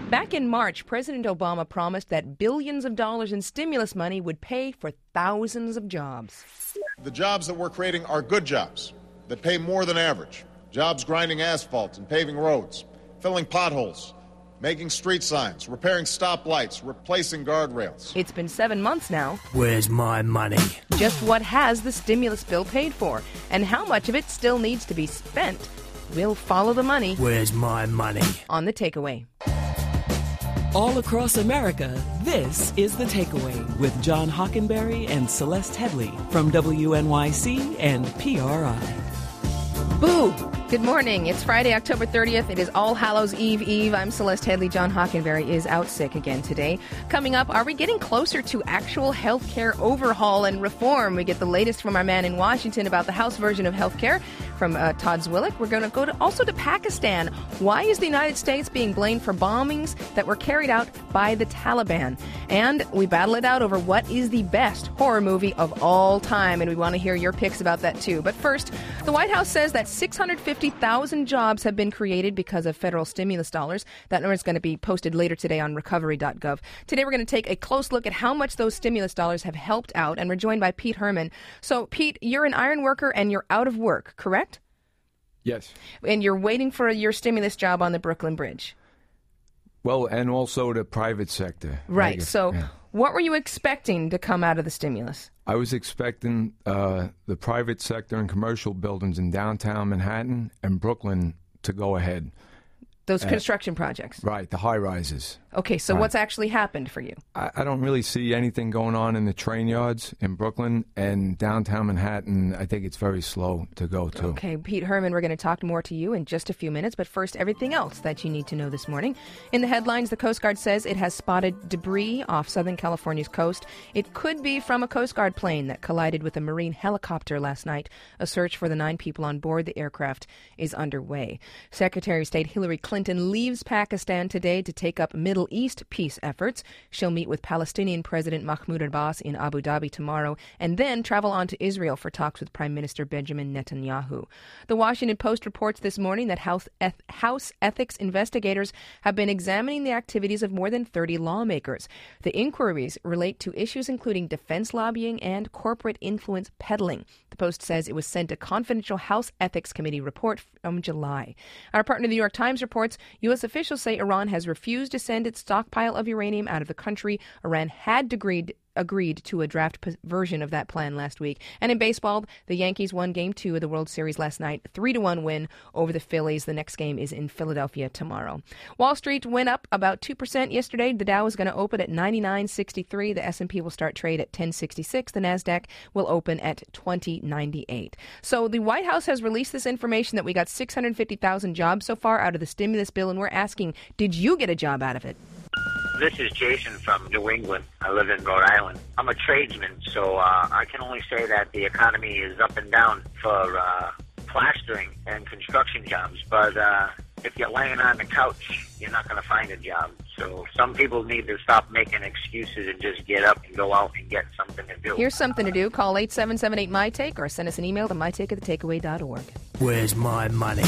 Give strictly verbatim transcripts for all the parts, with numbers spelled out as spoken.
Back in March, President Obama promised that billions of dollars in stimulus money would pay for thousands of jobs. The jobs that we're creating are good jobs that pay more than average. Jobs grinding asphalt and paving roads, filling potholes, making street signs, repairing stoplights, replacing guardrails. It's been seven months now. Where's my money? Just what has the stimulus bill paid for? And how much of it still needs to be spent? We'll follow the money. Where's my money? On The Takeaway. All across America, this is The Takeaway with John Hockenberry and Celeste Headley from W N Y C and P R I. Boo! Good morning. It's Friday, October thirtieth. It is All Hallows Eve Eve. I'm Celeste Headley. John Hockenberry is out sick again today. Coming up, are we getting closer to actual healthcare overhaul and reform? We get the latest from our man in Washington about the House version of healthcare from uh, Todd Zwillich. We're going to go to also to Pakistan. Why is the United States being blamed for bombings that were carried out by the Taliban? And we battle it out over what is the best horror movie of all time, and we want to hear your picks about that too. But first, the White House says that six hundred fifty thousand jobs have been created because of federal stimulus dollars. That number is going to be posted later today on recovery dot gov. Today we're going to take a close look at how much those stimulus dollars have helped out, and we're joined by Pete Herman. So, Pete, you're an iron worker and you're out of work, correct? Yes. And you're waiting for your stimulus job on the Brooklyn Bridge. Well, and also the private sector. Right. Guess, so yeah. What were you expecting to come out of the stimulus? I was expecting uh, the private sector and commercial buildings in downtown Manhattan and Brooklyn to go ahead. Those uh, construction projects. Right, the high-rises. Okay, so right. What's actually happened for you? I, I don't really see anything going on in the train yards in Brooklyn, and downtown Manhattan, I think it's very slow to go to. Okay, Pete Herman, we're going to talk more to you in just a few minutes, but first, everything else that you need to know this morning. In the headlines, the Coast Guard says it has spotted debris off Southern California's coast. It could be from a Coast Guard plane that collided with a Marine helicopter last night. A search for the nine people on board the aircraft is underway. Secretary of State Hillary Clinton leaves Pakistan today to take up Middle East peace efforts. She'll meet with Palestinian President Mahmoud Abbas in Abu Dhabi tomorrow and then travel on to Israel for talks with Prime Minister Benjamin Netanyahu. The Washington Post reports this morning that House, eth- House ethics investigators have been examining the activities of more than thirty lawmakers. The inquiries relate to issues including defense lobbying and corporate influence peddling. The Post says it was sent a confidential House Ethics Committee report from July. Our partner, the New York Times, reports U S officials say Iran has refused to send its stockpile of uranium out of the country. Iran had agreed agreed to a draft p- version of that plan last week. And in baseball, the Yankees won Game Two of the World Series last night, three to one win over the Phillies. The next game is in Philadelphia tomorrow. Wall Street went up about two percent yesterday. The Dow is going to open at ninety-nine sixty-three. The S and P will start trade at ten sixty-six. The Nasdaq will open at twenty ninety-eight. So the White House has released this information that we got six hundred fifty thousand jobs so far out of the stimulus bill, and we're asking, did you get a job out of it? This is Jason from New England. I live in Rhode Island. I'm a tradesman, so uh, I can only say that the economy is up and down for uh, plastering and construction jobs. But uh, if you're laying on the couch, you're not going to find a job. So some people need to stop making excuses and just get up and go out and get something to do. Here's something to do. Call eight seven seven eight, M Y T A K E or send us an email to my take at the takeaway dot org. Where's my money?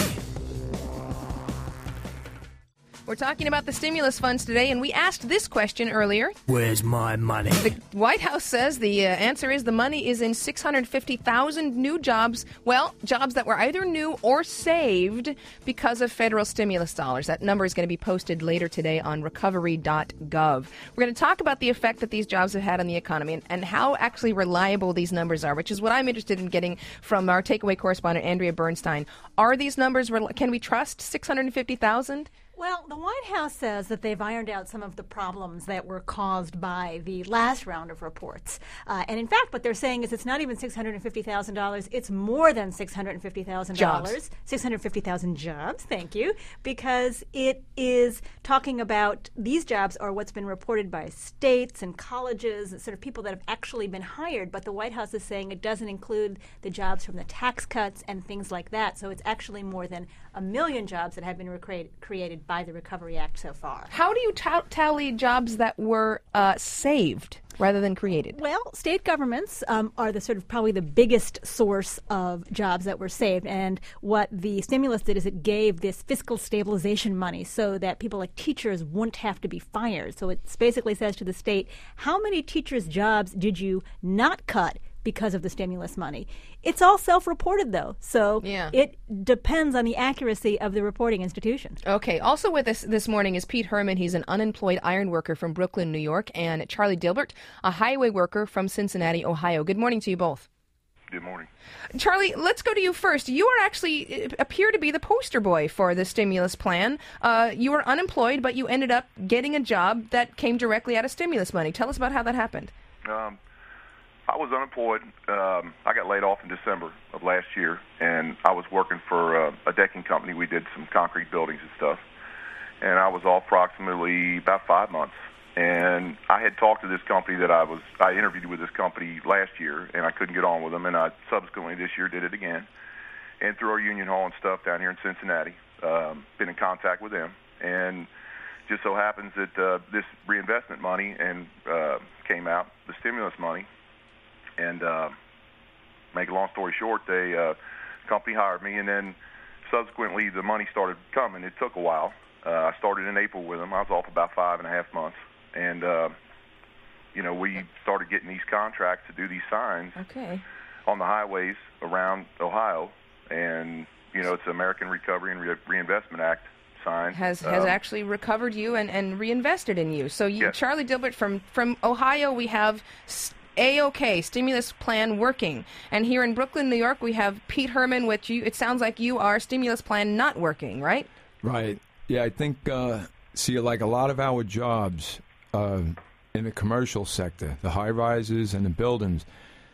We're talking about the stimulus funds today, and we asked this question earlier. Where's my money? The White House says the uh, answer is the money is in six hundred fifty thousand new jobs. Well, jobs that were either new or saved because of federal stimulus dollars. That number is going to be posted later today on recovery dot gov. We're going to talk about the effect that these jobs have had on the economy and, and how actually reliable these numbers are, which is what I'm interested in getting from our takeaway correspondent, Andrea Bernstein. Are these numbers, can we trust six hundred fifty thousand? Well, the White House says that they've ironed out some of the problems that were caused by the last round of reports. Uh, and in fact, what they're saying is it's not even six hundred fifty thousand dollars. It's more than six hundred fifty thousand dollars. six hundred fifty thousand jobs, thank you, because it is talking about these jobs are what's been reported by states and colleges and sort of people that have actually been hired. But the White House is saying it doesn't include the jobs from the tax cuts and things like that. So it's actually more than a million jobs that have been recre- created by by the Recovery Act so far. How do you ta- tally jobs that were uh, saved rather than created? Well, state governments um, are the sort of probably the biggest source of jobs that were saved. And what the stimulus did is it gave this fiscal stabilization money so that people like teachers wouldn't have to be fired. So it basically says to the state, how many teachers' jobs did you not cut because of the stimulus money? It's all self-reported, though, so yeah. it depends on the accuracy of the reporting institution. Okay. Also with us this morning is Pete Herman. He's an unemployed iron worker from Brooklyn, New York, and Charlie Dilbert, a highway worker from Cincinnati, Ohio. Good morning to you both. Good morning. Charlie, let's go to you first. You are actually appear to be the poster boy for the stimulus plan. Uh, you were unemployed, but you ended up getting a job that came directly out of stimulus money. Tell us about how that happened. Um, I was unemployed. Um, I got laid off in December of last year, and I was working for uh, a decking company. We did some concrete buildings and stuff, and I was off approximately about five months. And I had talked to this company that I was, I interviewed with this company last year, and I couldn't get on with them, and I subsequently this year did it again. And through our union hall and stuff down here in Cincinnati, um, been in contact with them, and just so happens that uh, this reinvestment money and uh, came out, the stimulus money. And uh, make a long story short, the uh, company hired me, and then subsequently the money started coming. It took a while. Uh, I started in April with them. I was off about five and a half months, and uh, you know we started getting these contracts to do these signs okay. on the highways around Ohio, and you know it's the American Recovery and Re- Reinvestment Act sign. Has has um, actually recovered you and, and reinvested in you. So you, yes. Charlie Dilbert from from Ohio, we have St- A-OK, stimulus plan working. And here in Brooklyn, New York, we have Pete Herman, which you, it sounds like you are stimulus plan not working, right? Right. Yeah, I think, uh, see, like a lot of our jobs uh, in the commercial sector, the high-rises and the buildings,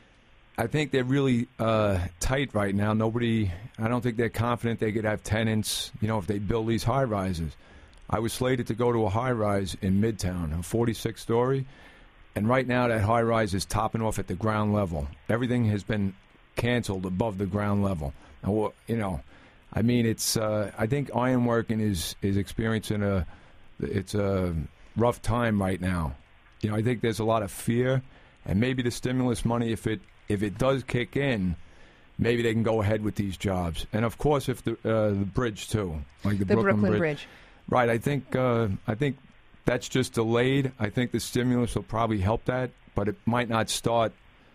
I think they're really uh, tight right now. Nobody, I don't think they're confident they could have tenants, you know, if they build these high-rises. I was slated to go to a high-rise in Midtown, a forty-six story. And right now, that high-rise is topping off at the ground level. Everything has been canceled above the ground level. And, you know, I mean, it's. Uh, I think ironworking is is experiencing a. It's a rough time right now. You know, I think there's a lot of fear, and maybe the stimulus money, if it if it does kick in, maybe they can go ahead with these jobs. And of course, if the uh, the bridge too, like the, The Brooklyn, Brooklyn Bridge. Bridge. Right. I think. Uh, I think. That's just delayed. I think the stimulus will probably help that, but it might not start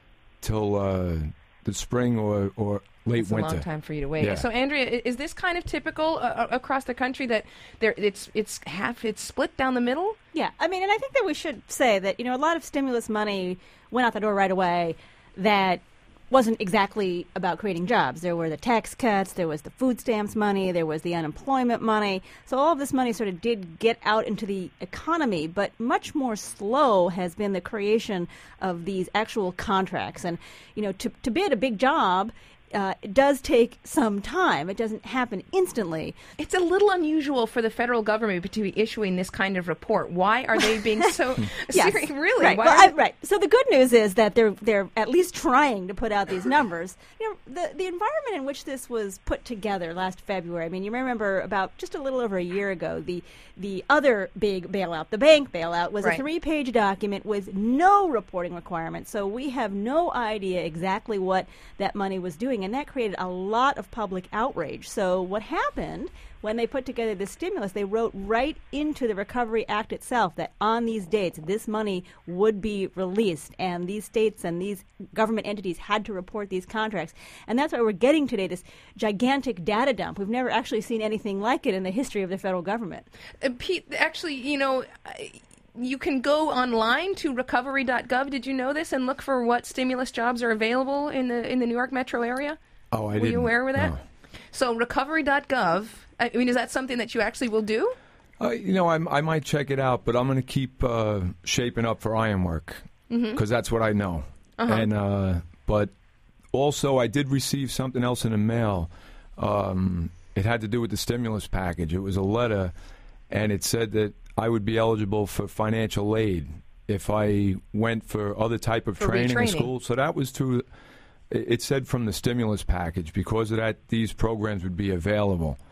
till uh, the spring or, or late It's winter. a long time for you to wait. Yeah. So, Andrea, is this kind of typical uh, across the country that there it's it's half it's split down the middle? Yeah, I mean, and I think that we should say that, you know, a lot of stimulus money went out the door right away that wasn't exactly about creating jobs. There were the tax cuts, there was the food stamps money, there was the unemployment money. So all of this money sort of did get out into the economy, but much more slow has been the creation of these actual contracts. And, you know, to, to bid a big job, Uh, it does take some time. It doesn't happen instantly. It's a little unusual for the federal government to be issuing this kind of report. Why are they being so Yes. serious? Really? Right. Why Well, are I, right. So the good news is that they're they're at least trying to put out these numbers. You know, the the environment in which this was put together last February. I mean, you remember about just a little over a year ago, the the other big bailout, the bank bailout, was Right. a three-page document with no reporting requirements. So we have no idea exactly what that money was doing, and that created a lot of public outrage. So what happened when they put together this stimulus, they wrote right into the Recovery Act itself that on these dates, this money would be released, and these states and these government entities had to report these contracts. And that's why we're getting today this gigantic data dump. We've never actually seen anything like it in the history of the federal government. Uh, Pete, actually, you know, you can go online to recovery dot gov. Did you know this? And look for what stimulus jobs are available in the in the New York metro area. Oh, I Were didn't. you aware of that? No. So recovery dot gov. I mean, is that something that you actually will do? Uh, you know, I'm, I might check it out, but I'm going to keep uh, shaping up for ironwork because Mm-hmm. that's what I know. Uh-huh. And uh, but also, I did receive something else in the mail. Um, it had to do with the stimulus package. It was a letter, and it said that I would be eligible for financial aid if I went for other type of For training in retraining. school. So that was to. It it said from the stimulus package because of that these programs would be available.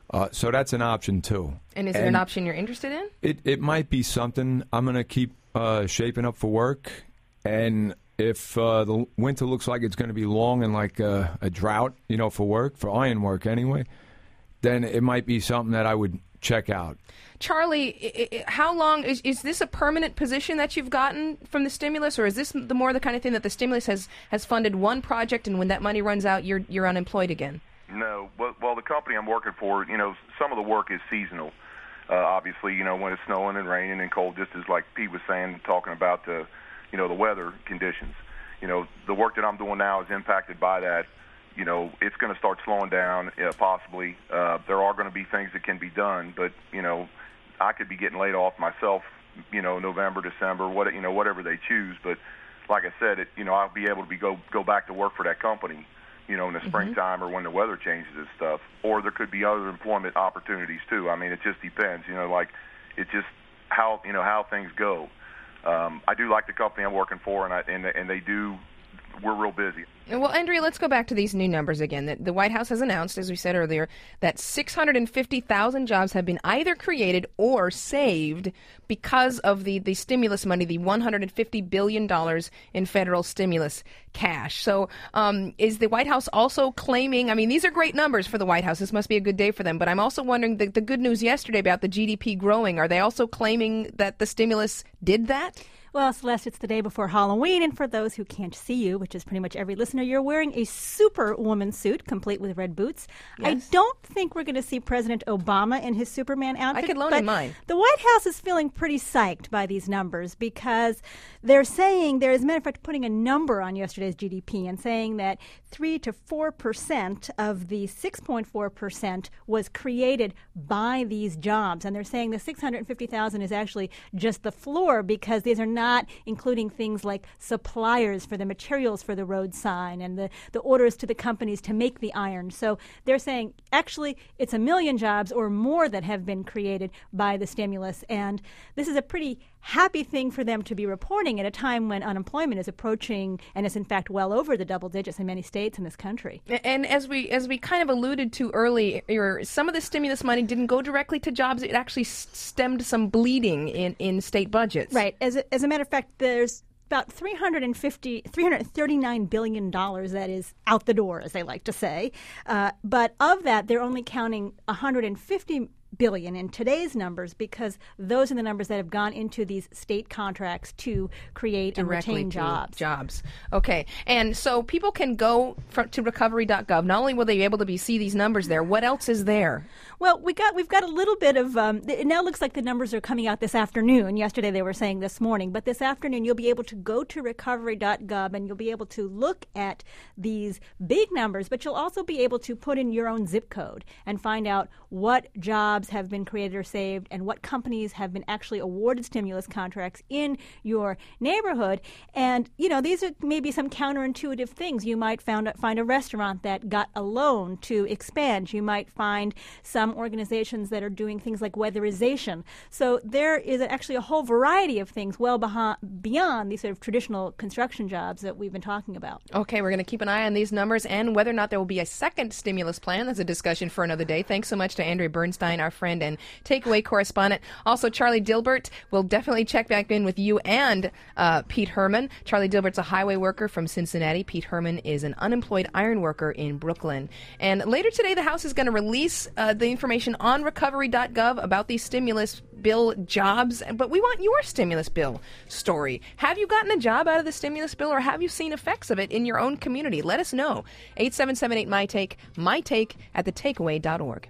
Uh, so that's an option too. And is it an option you're interested in? It it might be something. I'm going to keep uh, shaping up for work, and if uh, the winter looks like it's going to be long and like a, a drought, you know, for work, for iron work anyway, then it might be something that I would check out. Charlie, I- I- how long is is this a permanent position that you've gotten from the stimulus, or is this the more the kind of thing that the stimulus has, has funded one project, and when that money runs out, you're you're unemployed again? No. Well, well, the company I'm working for, you know, some of the work is seasonal. Uh, obviously, you know, when it's snowing and raining and cold, just as like Pete was saying, talking about the, you know, the weather conditions. You know, the work that I'm doing now is impacted by that. You know, it's going to start slowing down, uh, possibly. Uh, there are going to be things that can be done, but, you know, I could be getting laid off myself, you know, November, December, what, you know, whatever they choose. But like I said, it, you know, I'll be able to be go go back to work for that company, you know, in the mm-hmm. springtime or when the weather changes and stuff. Or there could be other employment opportunities too. I mean, it just depends, you know, like it's just how, you know, how things go. Um, I do like the company I'm working for, and I, and, and they do, we're real busy. Well, Andrea, let's go back to these new numbers again. The, the White House has announced, as we said earlier, that six hundred fifty thousand jobs have been either created or saved because of the, the stimulus money, the one hundred fifty billion dollars in federal stimulus cash. So um, is the White House also claiming, I mean, these are great numbers for the White House. This must be a good day for them. But I'm also wondering, the, the good news yesterday about the G D P growing, are they also claiming that the stimulus did that? Well, Celeste, it's the day before Halloween, and for those who can't see you, which is pretty much every listener, you're wearing a Superwoman suit, complete with red boots. Yes. I don't think we're going to see President Obama in his Superman outfit. I could loan but him mine. The White House is feeling pretty psyched by these numbers because they're saying, there is, as a matter of fact, putting a number on yesterday's G D P and saying that three to four percent of the six point four percent was created by these jobs. And they're saying the six hundred fifty thousand is actually just the floor because these are not not including things like suppliers for the materials for the road sign and the, the orders to the companies to make the iron. So they're saying actually it's a million jobs or more that have been created by the stimulus. And this is a pretty happy thing for them to be reporting at a time when unemployment is approaching and is in fact well over the double digits in many states in this country. And as we as we kind of alluded to earlier, some of the stimulus money didn't go directly to jobs. It actually stemmed some bleeding in, in state budgets. Right. As a, as a matter of fact, there's about three hundred fifty, three hundred thirty-nine billion dollars that is out the door, as they like to say. Uh, but of that, they're only counting one hundred fifty billion in today's numbers because those are the numbers that have gone into these state contracts to create Directly and retain jobs. Jobs. Okay. And so people can go for, to recovery dot gov. Not only will they be able to be, see these numbers there, what else is there? Well, we got, we've got a little bit of, um, it now looks like the numbers are coming out this afternoon. Yesterday they were saying this morning. But this afternoon you'll be able to go to recovery dot gov and you'll be able to look at these big numbers, but you'll also be able to put in your own zip code and find out what jobs have been created or saved and what companies have been actually awarded stimulus contracts in your neighborhood. And, you know, these are maybe some counterintuitive things. You might found, find a restaurant that got a loan to expand. You might find some organizations that are doing things like weatherization. So there is actually a whole variety of things well behind, beyond these sort of traditional construction jobs that we've been talking about. Okay, we're going to keep an eye on these numbers and whether or not there will be a second stimulus plan. That's a discussion for another day. Thanks so much to Andrea Bernstein, our friend and takeaway correspondent. Also, Charlie Dilbert will definitely check back in with you and uh, Pete Herman. Charlie Dilbert's a highway worker from Cincinnati. Pete Herman is an unemployed iron worker in Brooklyn. And later today, the House is going to release uh, the information on recovery dot gov about these stimulus bill jobs. But we want your stimulus bill story. Have you gotten a job out of the stimulus bill, or have you seen effects of it in your own community? Let us know. eight seven seven eight, M Y Take, my take at the takeaway dot org.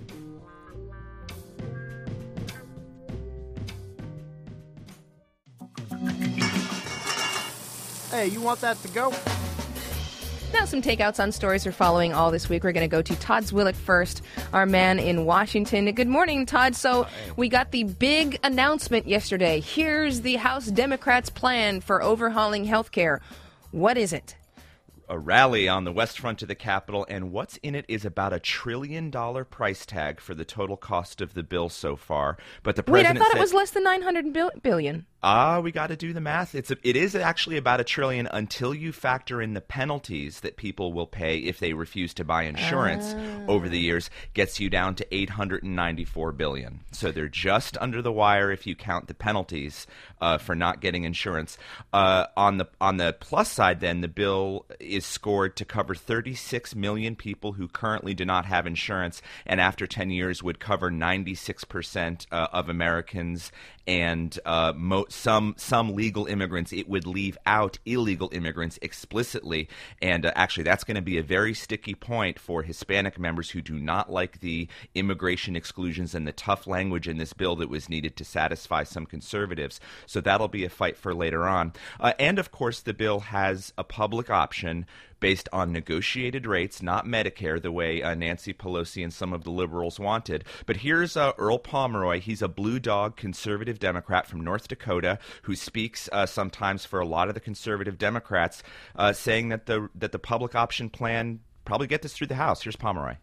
Hey, you want that to go? Now some takeouts on stories we're following all this week. We're going to go to Todd Zwillich first, our man in Washington. Good morning, Todd. So we got the big announcement yesterday. Here's the House Democrats' plan for overhauling health care. What is it? A rally on the west front of the Capitol, and what's in it is about a trillion dollar price tag for the total cost of the bill so far. But the president Wait, I thought said, it was less than nine hundred billion. Ah, we got to do the math. It's a, it is actually about a trillion until you factor in the penalties that people will pay if they refuse to buy insurance uh. over the years. Gets you down to eight hundred ninety-four billion. So they're just under the wire if you count the penalties uh, for not getting insurance. Uh, on the on the plus side, then the bill is scored to cover thirty-six million people who currently do not have insurance, and after ten years would cover ninety-six percent uh, of Americans and uh, mo- some some legal immigrants. It would leave out illegal immigrants explicitly, and uh, actually that's going to be a very sticky point for Hispanic members who do not like the immigration exclusions and the tough language in this bill that was needed to satisfy some conservatives. So that'll be a fight for later on. Uh, and of course, the bill has a public option based on negotiated rates, not Medicare, the way uh, Nancy Pelosi and some of the liberals wanted. But here's uh, Earl Pomeroy. He's a blue dog conservative Democrat from North Dakota who speaks uh, sometimes for a lot of the conservative Democrats, uh, saying that the that the public option plan probably get this through the House. Here's Pomeroy.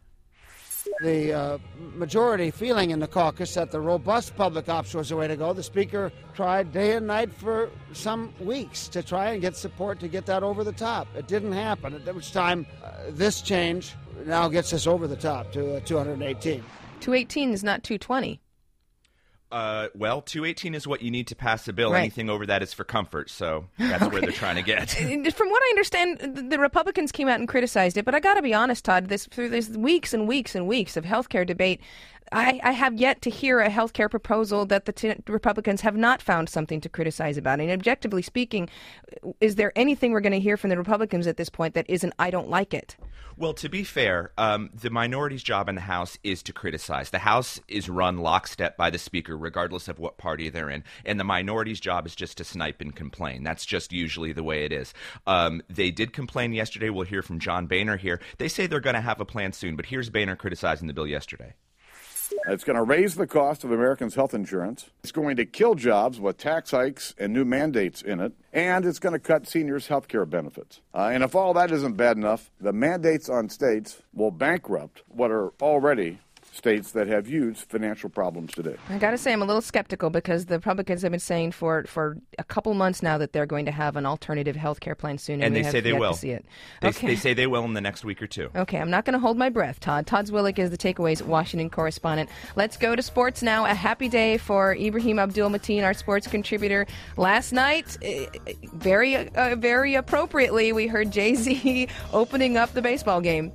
The uh, majority feeling in the caucus that the robust public option was the way to go. The Speaker tried day and night for some weeks to try and get support to get that over the top. It didn't happen, at which time uh, this change now gets us over the top to uh, two hundred eighteen. two eighteen is not two twenty. Uh, well, two eighteen is what you need to pass a bill. Right. Anything over that is for comfort, so that's Okay. where they're trying to get. From what I understand, the Republicans came out and criticized it, but I got to be honest, Todd, this through this weeks and weeks and weeks of healthcare debate, I, I have yet to hear a healthcare proposal that the t- Republicans have not found something to criticize about. And objectively speaking, is there anything we're going to hear from the Republicans at this point that isn't, I don't like it? Well, to be fair, um, the minority's job in the House is to criticize. The House is run lockstep by the Speaker, regardless of what party they're in. And the minority's job is just to snipe and complain. That's just usually the way it is. Um, they did complain yesterday. We'll hear from John Boehner here. They say they're going to have a plan soon, but here's Boehner criticizing the bill yesterday. It's going to raise the cost of Americans' health insurance. It's going to kill jobs with tax hikes and new mandates in it. And it's going to cut seniors' health care benefits. Uh, and if all that isn't bad enough, the mandates on states will bankrupt what are already states that have huge financial problems today. I got to say, I'm a little skeptical because the Republicans have been saying for for a couple months now that they're going to have an alternative health care plan soon. And, And, they we have say they yet will. To see it. They, Okay. they say they will in the next week or two. Okay, I'm not going to hold my breath, Todd. Todd Zwillich is the Takeaways Washington correspondent. Let's go to sports now. A happy day for Ibrahim Abdul-Mateen, our sports contributor. Last night, eh, very, uh, very appropriately, we heard Jay-Z opening up the baseball game.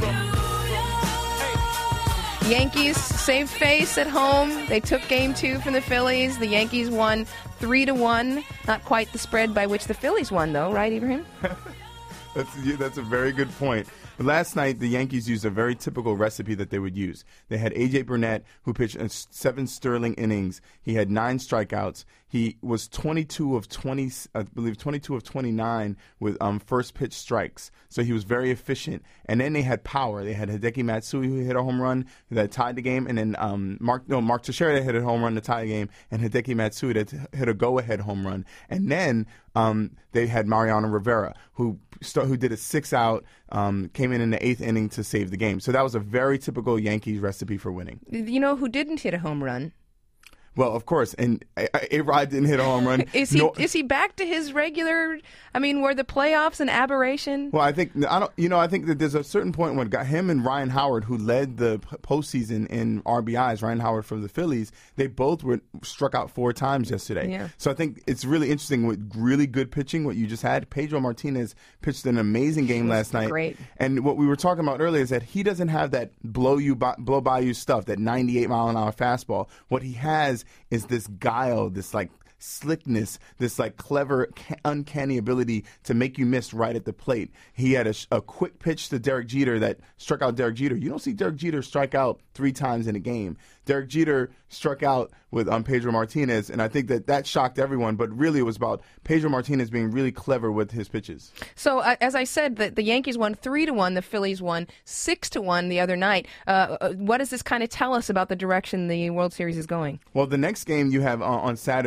Yankees saved face at home. They took game two from the Phillies. The Yankees won three to one. Not quite the spread by which the Phillies won, though, right, Ibrahim? That's that's a very good point. Last night, the Yankees used a very typical recipe that they would use. They had A J Burnett, who pitched seven sterling innings. He had nine strikeouts. He was twenty-two of twenty, I believe, twenty-two of twenty-nine with um, first pitch strikes. So he was very efficient. And then they had power. They had Hideki Matsui, who hit a home run that tied the game, and then um, Mark no Mark Teixeira hit a home run to tie the game, and Hideki Matsui that hit a go-ahead home run. And then um, they had Mariano Rivera, who st- who did a six-out, um, came in in the eighth inning to save the game. So that was a very typical Yankees recipe for winning. You know who didn't hit a home run? Well, of course, and A-Rod didn't hit a home run. Is he no, is he back to his regular? I mean, were the playoffs an aberration? Well, I think I don't. You know, I think that there's a certain point when got him and Ryan Howard, who led the postseason in R B Is, Ryan Howard from the Phillies, they both were struck out four times yesterday. Yeah. So I think it's really interesting with really good pitching. What you just had, Pedro Martinez pitched an amazing game last night. Great. And what we were talking about earlier is that he doesn't have that blow you by, blow by you stuff, that ninety-eight mile an hour fastball. What he has is this guile, this like slickness, this like clever, uncanny ability to make you miss right at the plate. He had a, a quick pitch to Derek Jeter that struck out Derek Jeter. You don't see Derek Jeter strike out three times in a game. Derek Jeter struck out with um, Pedro Martinez, and I think that that shocked everyone, but really it was about Pedro Martinez being really clever with his pitches. So, uh, as I said, the, the Yankees won three to one, the Phillies won six to one the other night. Uh, uh, what does this kind of tell us about the direction the World Series is going? Well, the next game you have uh, on Saturday, you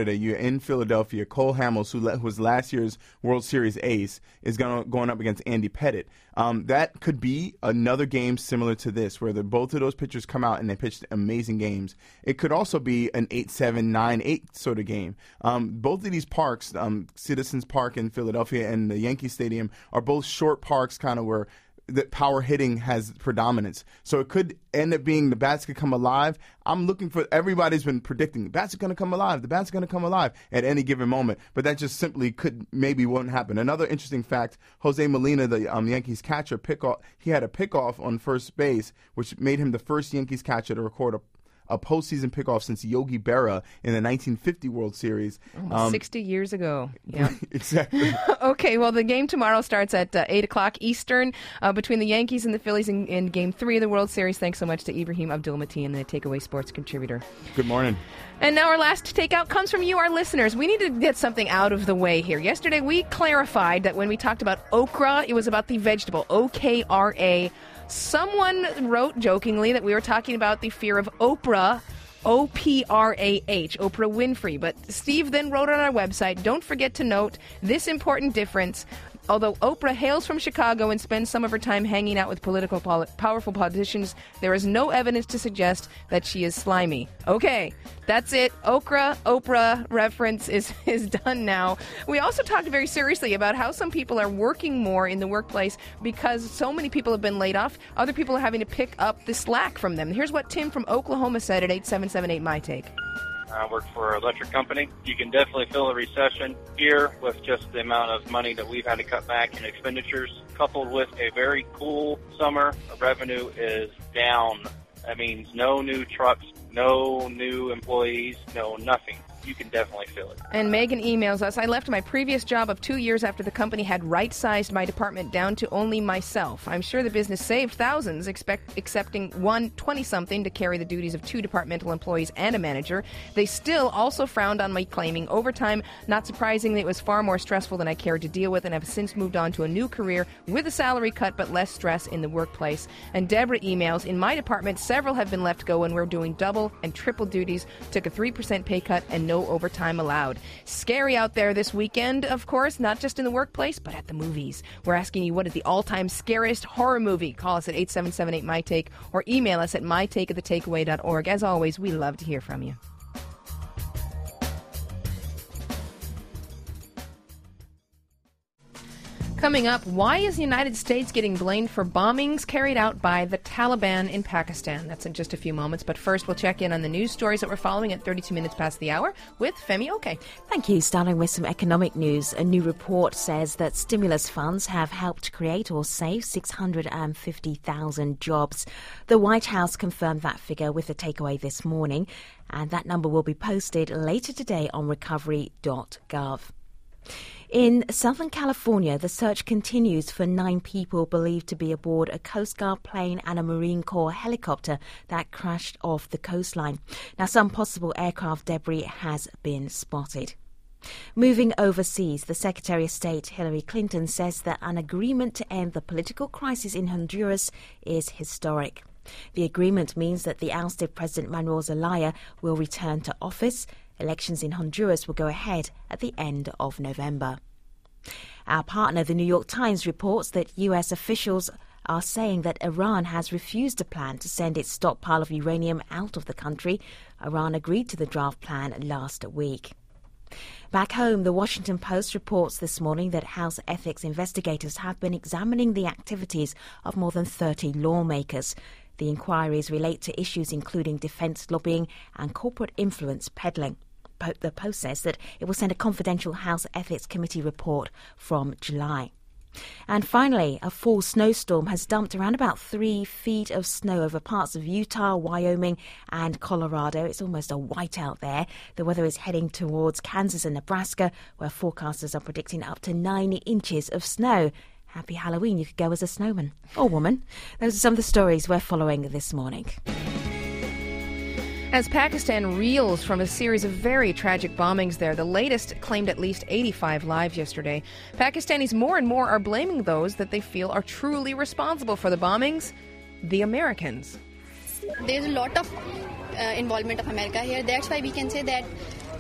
in Philadelphia. Cole Hamels, who, le- who was last year's World Series ace, is gonna, going up against Andy Pettitte. Um, that could be another game similar to this, where the, both of those pitchers come out and they pitched amazing games. It could also be an eight seven, nine eight sort of game. Um, both of these parks, um, Citizens Park in Philadelphia and the Yankee Stadium, are both short parks, kind of where that power hitting has predominance. So it could end up being the bats could come alive. I'm looking for, everybody's been predicting the bats are going to come alive. The bats are going to come alive at any given moment. But that just simply could, maybe won't happen. Another interesting fact, Jose Molina, the um, Yankees catcher, pick off, he had a pickoff on first base, which made him the first Yankees catcher to record a a postseason pickoff since Yogi Berra in the nineteen fifty World Series. Um, sixty years ago. Yeah. Exactly. Okay, well, the game tomorrow starts at uh, eight o'clock Eastern uh, between the Yankees and the Phillies in, in Game three of the World Series. Thanks so much to Ibrahim Abdul-Mateen, the Takeaway Sports contributor. Good morning. And now our last takeout comes from you, our listeners. We need to get something out of the way here. Yesterday, we clarified that when we talked about okra, it was about the vegetable, O K R A. Someone wrote jokingly that we were talking about the fear of Oprah, O P R A H, Oprah Winfrey. But Steve then wrote on our website, don't forget to note this important difference. Although Oprah hails from Chicago and spends some of her time hanging out with political pol- powerful politicians, there is no evidence to suggest that she is slimy. Okay, that's it. Okra, Oprah reference is, is done now. We also talked very seriously about how some people are working more in the workplace because so many people have been laid off. Other people are having to pick up the slack from them. Here's what Tim from Oklahoma said at eight seven seven eight My Take. I work for an electric company. You can definitely feel a recession here with just the amount of money that we've had to cut back in expenditures, coupled with a very cool summer. Revenue is down. That means no new trucks, no new employees, no nothing. You can definitely feel it. And Megan emails us, I left my previous job of two years after the company had right-sized my department down to only myself. I'm sure the business saved thousands, expect, accepting one twenty-something to carry the duties of two departmental employees and a manager. They still also frowned on my claiming overtime. Not surprisingly, it was far more stressful than I cared to deal with, and have since moved on to a new career with a salary cut but less stress in the workplace. And Deborah emails, in my department, several have been let go, and we're doing double and triple duties, took a three percent pay cut, and no overtime allowed. Scary out there this weekend, of course, not just in the workplace, but at the movies. We're asking you, what is the all-time scariest horror movie? Call us at eight seven seven eight My Take or email us at my take at the takeaway dot org. As always, we love to hear from you. Coming up, why is the United States getting blamed for bombings carried out by the Taliban in Pakistan? That's in just a few moments, but first we'll check in on the news stories that we're following at thirty-two minutes past the hour with Femi Oke. Thank you. Starting with some economic news. A new report says that stimulus funds have helped create or save six hundred fifty thousand jobs. The White House confirmed that figure with the takeaway this morning, and that number will be posted later today on recovery dot gov. In Southern California, the search continues for nine people believed to be aboard a Coast Guard plane and a Marine Corps helicopter that crashed off the coastline. Now, some possible aircraft debris has been spotted. Moving overseas, the Secretary of State Hillary Clinton says that an agreement to end the political crisis in Honduras is historic. The agreement means that the ousted President Manuel Zelaya will return to office. Elections in Honduras will go ahead at the end of November. Our partner, the New York Times, reports that U S officials are saying that Iran has refused a plan to send its stockpile of uranium out of the country. Iran agreed to the draft plan last week. Back home, the Washington Post reports this morning that House ethics investigators have been examining the activities of more than thirty lawmakers. The inquiries relate to issues including defense lobbying and corporate influence peddling. The Post says that it will send a confidential House Ethics Committee report from July. And finally, a fall snowstorm has dumped around about three feet of snow over parts of Utah, Wyoming and Colorado. It's almost a whiteout there. The weather is heading towards Kansas and Nebraska, where forecasters are predicting up to nine inches of snow. Happy Halloween. You could go as a snowman or woman. Those are some of the stories we're following this morning. As Pakistan reels from a series of very tragic bombings there, the latest claimed at least eighty-five lives yesterday. Pakistanis more and more are blaming those that they feel are truly responsible for the bombings, the Americans. There's a lot of uh, involvement of America here. That's why we can say that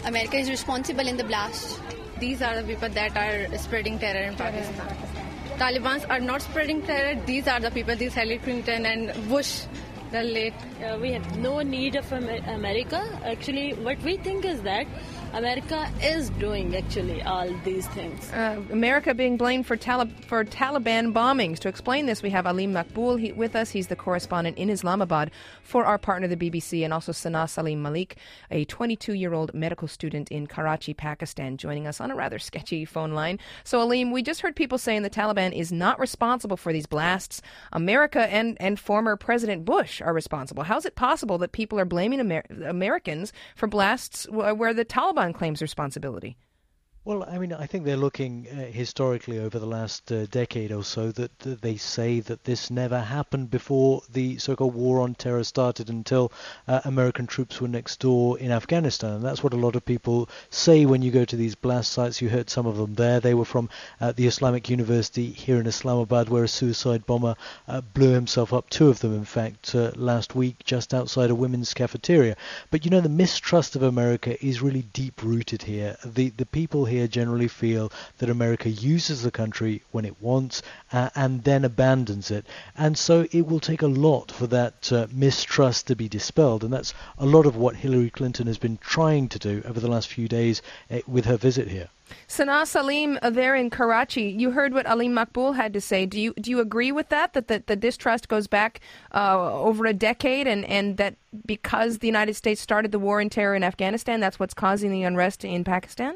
America is responsible in the blast. These are the people that are spreading terror in Pakistan. Taliban are not spreading terror. These are the people, these Hillary Clinton and Bush, the late. Uh, we have no need of America. Actually, what we think is that America is doing actually all these things. Uh, America being blamed for, Talib- for Taliban bombings. To explain this, we have Aleem Maqbool he- with us. He's the correspondent in Islamabad for our partner, the B B C, and also Sanaa Salim Malik, a twenty-two-year-old medical student in Karachi, Pakistan, joining us on a rather sketchy phone line. So, Aleem, we just heard people saying the Taliban is not responsible for these blasts. America and, and former President Bush are responsible. How is it possible that people are blaming Amer- Americans for blasts w- where the Taliban claims responsibility? Well, I mean, I think they're looking uh, historically over the last uh, decade or so that, that they say that this never happened before the so-called war on terror started until uh, American troops were next door in Afghanistan. And that's what a lot of people say when you go to these blast sites. You heard some of them there. They were from uh, the Islamic University here in Islamabad, where a suicide bomber uh, blew himself up, two of them, in fact, uh, last week just outside a women's cafeteria. But, you know, the mistrust of America is really deep-rooted here. The, the people here generally feel that America uses the country when it wants uh, and then abandons it. And so it will take a lot for that uh, mistrust to be dispelled. And that's a lot of what Hillary Clinton has been trying to do over the last few days uh, with her visit here. Sanaa Salim, uh, there in Karachi, you heard what Aleem Maqbool had to say. Do you do you agree with that, that the, the distrust goes back uh, over a decade and, and that because the United States started the war on terror in Afghanistan, that's what's causing the unrest in Pakistan?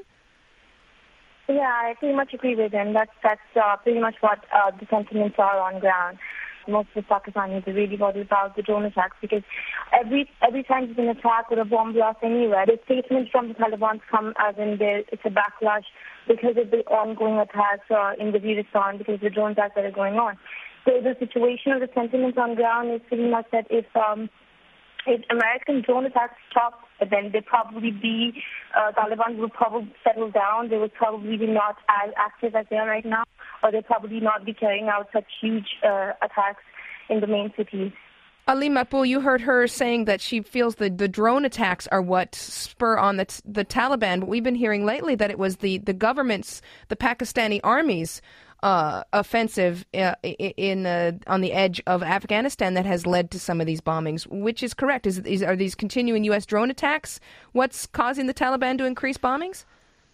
Yeah, I pretty much agree with him. That's that's uh, pretty much what uh, the sentiments are on ground. Most of the Pakistanis are really worried about the drone attacks because every every time there's an attack or a bomb blast anywhere, the statements from the Taliban come as in there it's a backlash because of the ongoing attacks uh, in Waziristan, because of the drone attacks that are going on. So the situation or the sentiments on ground is pretty much that if um, if American drone attacks stop, then they probably be, uh, Taliban would probably settle down. They would probably be not as active as they are right now, or they'd probably not be carrying out such huge uh, attacks in the main cities. Aleem Maqbool, you heard her saying that she feels the, the drone attacks are what spur on the t- the Taliban, but we've been hearing lately that it was the, the government's, the Pakistani army's Uh, offensive uh, in uh, on the edge of Afghanistan that has led to some of these bombings. Which is correct? Is, is are these continuing U S drone attacks what's causing the Taliban to increase bombings?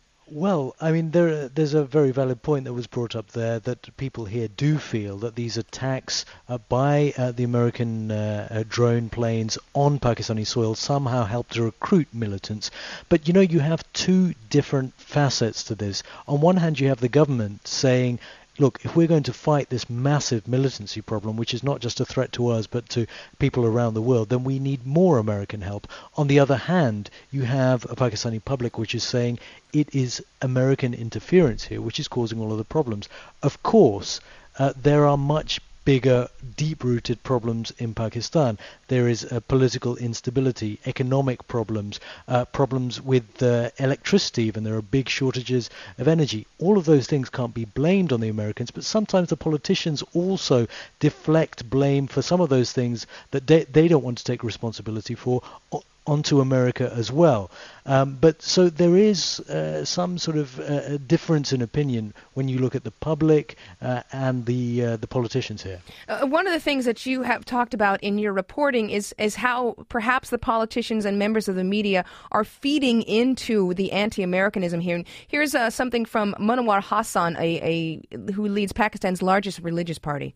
Well, I mean, there, there's a very valid point that was brought up there that people here do feel that these attacks uh, by uh, the American uh, uh, drone planes on Pakistani soil somehow help to recruit militants. But, you know, you have two different facets to this. On one hand, you have the government saying, look, if we're going to fight this massive militancy problem, which is not just a threat to us but to people around the world, then we need more American help. On the other hand, you have a Pakistani public which is saying it is American interference here which is causing all of the problems. Of course, uh, there are much bigger, deep-rooted problems in Pakistan. There is uh, political instability, economic problems, uh, problems with uh, electricity even. There are big shortages of energy. All of those things can't be blamed on the Americans, but sometimes the politicians also deflect blame for some of those things that they, they don't want to take responsibility for onto America as well. Um, but so there is uh, some sort of uh, difference in opinion when you look at the public uh, and the uh, the politicians here. Uh, one of the things that you have talked about in your reporting is is how perhaps the politicians and members of the media are feeding into the anti-Americanism here. And here's uh, something from Munawar Hassan, a, a who leads Pakistan's largest religious party.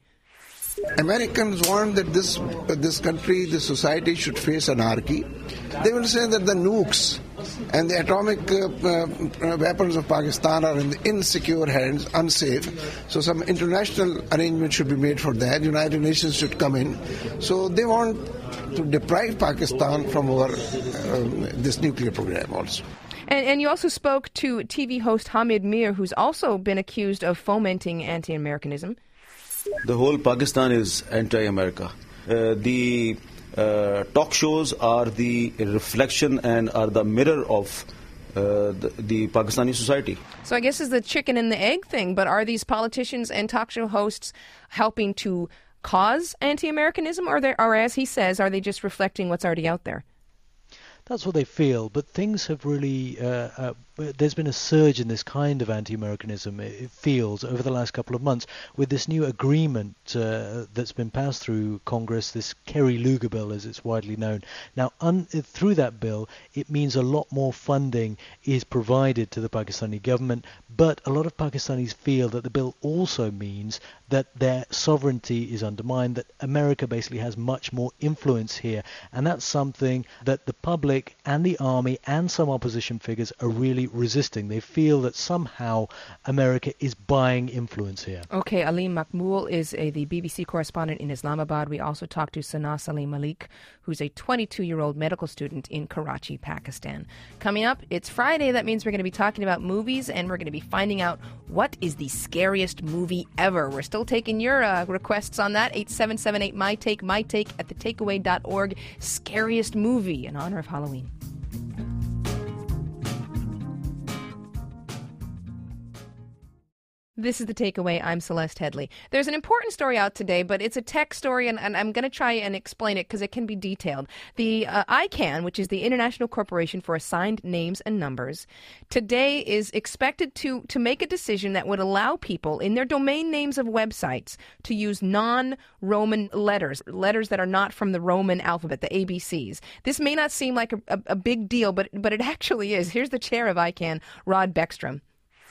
Americans want that this this country, this society should face anarchy. They will say that the nukes and the atomic uh, uh, weapons of Pakistan are in the insecure hands, unsafe. So some international arrangement should be made for that. United Nations should come in. So they want to deprive Pakistan from our uh, this nuclear program also. And, and you also spoke to T V host Hamid Mir, who's also been accused of fomenting anti-Americanism. The whole Pakistan is anti-America. Uh, the uh, talk shows are the reflection and are the mirror of uh, the, the Pakistani society. So I guess it's the chicken and the egg thing, but are these politicians and talk show hosts helping to cause anti-Americanism, or, they, or as he says, are they just reflecting what's already out there? that's what they feel. But things have really, uh, uh, there's been a surge in this kind of anti-Americanism, it feels, over the last couple of months with this new agreement uh, that's been passed through Congress, this Kerry-Lugar bill as it's widely known. Now, un- through that bill, it means a lot more funding is provided to the Pakistani government, but a lot of Pakistanis feel that the bill also means that their sovereignty is undermined, that America basically has much more influence here, and that's something that the public and the army and some opposition figures are really resisting. They feel that somehow America is buying influence here. Okay, Aleem Makmool is a, the B B C correspondent in Islamabad. We also talked to Sana Salim Malik, who's a twenty-two-year-old medical student in Karachi, Pakistan. Coming up, it's Friday. That means we're going to be talking about movies, and we're going to be finding out what is the scariest movie ever. We're still taking your uh, requests on that. eight seven seven eight, my take, my take at the takeaway dot org. Scariest movie in honor of Halloween. This is The Takeaway. I'm Celeste Headley. There's an important story out today, but it's a tech story, and, and I'm going to try and explain it because it can be detailed. The uh, I CANN, which is the International Corporation for Assigned Names and Numbers, today is expected to, to make a decision that would allow people in their domain names of websites to use non-Roman letters, letters that are not from the Roman alphabet, the A B Cs. This may not seem like a, a, a big deal, but, but it actually is. Here's the chair of I CANN, Rod Beckstrom.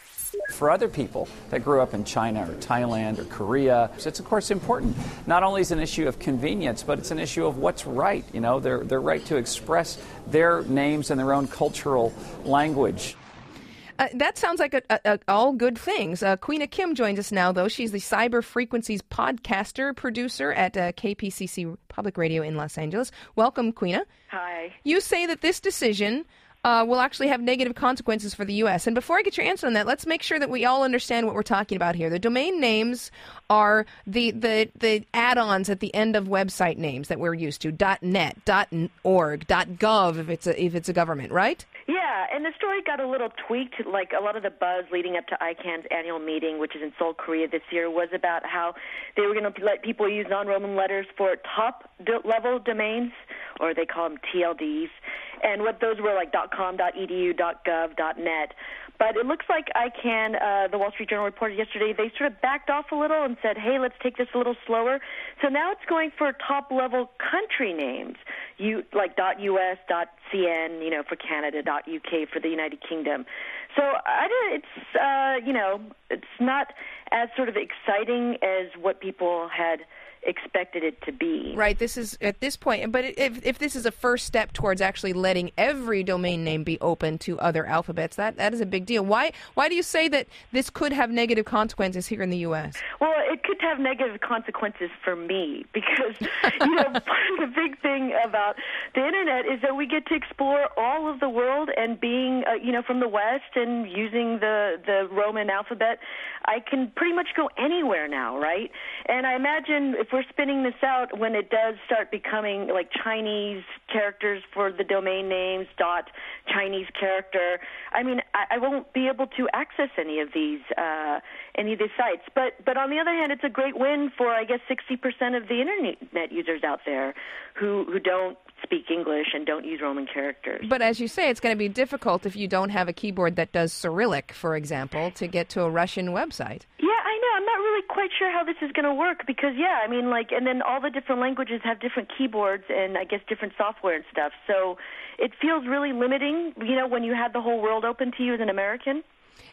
For other people that grew up in China or Thailand or Korea, it's of course important. Not only is it an issue of convenience, but it's an issue of what's right. You know, their their right to express their names in their own cultural language. Uh, that sounds like a, a, a, all good things. Uh, Queena Kim joins us now, though. She's the Cyber Frequencies podcaster, producer at uh, K P C C Public Radio in Los Angeles. Welcome, Queena. Hi. You say that this decision Uh, will actually have negative consequences for the U S. And before I get your answer on that, let's make sure that we all understand what we're talking about here. The domain names are the the, the add-ons at the end of website names that we're used to. .net, .org, .gov if it's a, if it's a government, right? Yeah, and the story got a little tweaked. Like a lot of the buzz leading up to I CANN's annual meeting, which is in Seoul, Korea this year, was about how they were going to let people use non-Roman letters for top-level domains, or they call them T L Ds. And what those were like .com, .edu, .gov, .net. But it looks like I CANN, uh, the Wall Street Journal reported yesterday, they sort of backed off a little and said, hey, let's take this a little slower. So now it's going for top-level country names, you like .us, .cn, you know, for Canada, .uk for the United Kingdom. So I don't, it's, uh, you know, it's not as sort of exciting as what people had expected it to be. Right, this is at this point, but if if this is a first step towards actually letting every domain name be open to other alphabets, that that is a big deal. Why why do you say that this could have negative consequences here in the U S? Well, it could have negative consequences for me because, you know, the big thing about the internet is that we get to explore all of the world, and being, uh, you know, from the West and using the, the Roman alphabet, I can pretty much go anywhere now, right? And I imagine if we're spinning this out, when it does start becoming like Chinese characters for the domain names, dot Chinese character, I mean, I, I won't be able to access any of these uh, any of these sites. But but on the other hand, it's a great win for, I guess, sixty percent of the internet users out there who who don't speak English and don't use Roman characters. But as you say, it's going to be difficult if you don't have a keyboard that does Cyrillic, for example, to get to a Russian website. Yeah, I know. I'm not really quite sure how this is going to work because, yeah, I mean, like, and then all the different languages have different keyboards and, I guess, different software and stuff. So it feels really limiting, you know, when you have the whole world open to you as an American.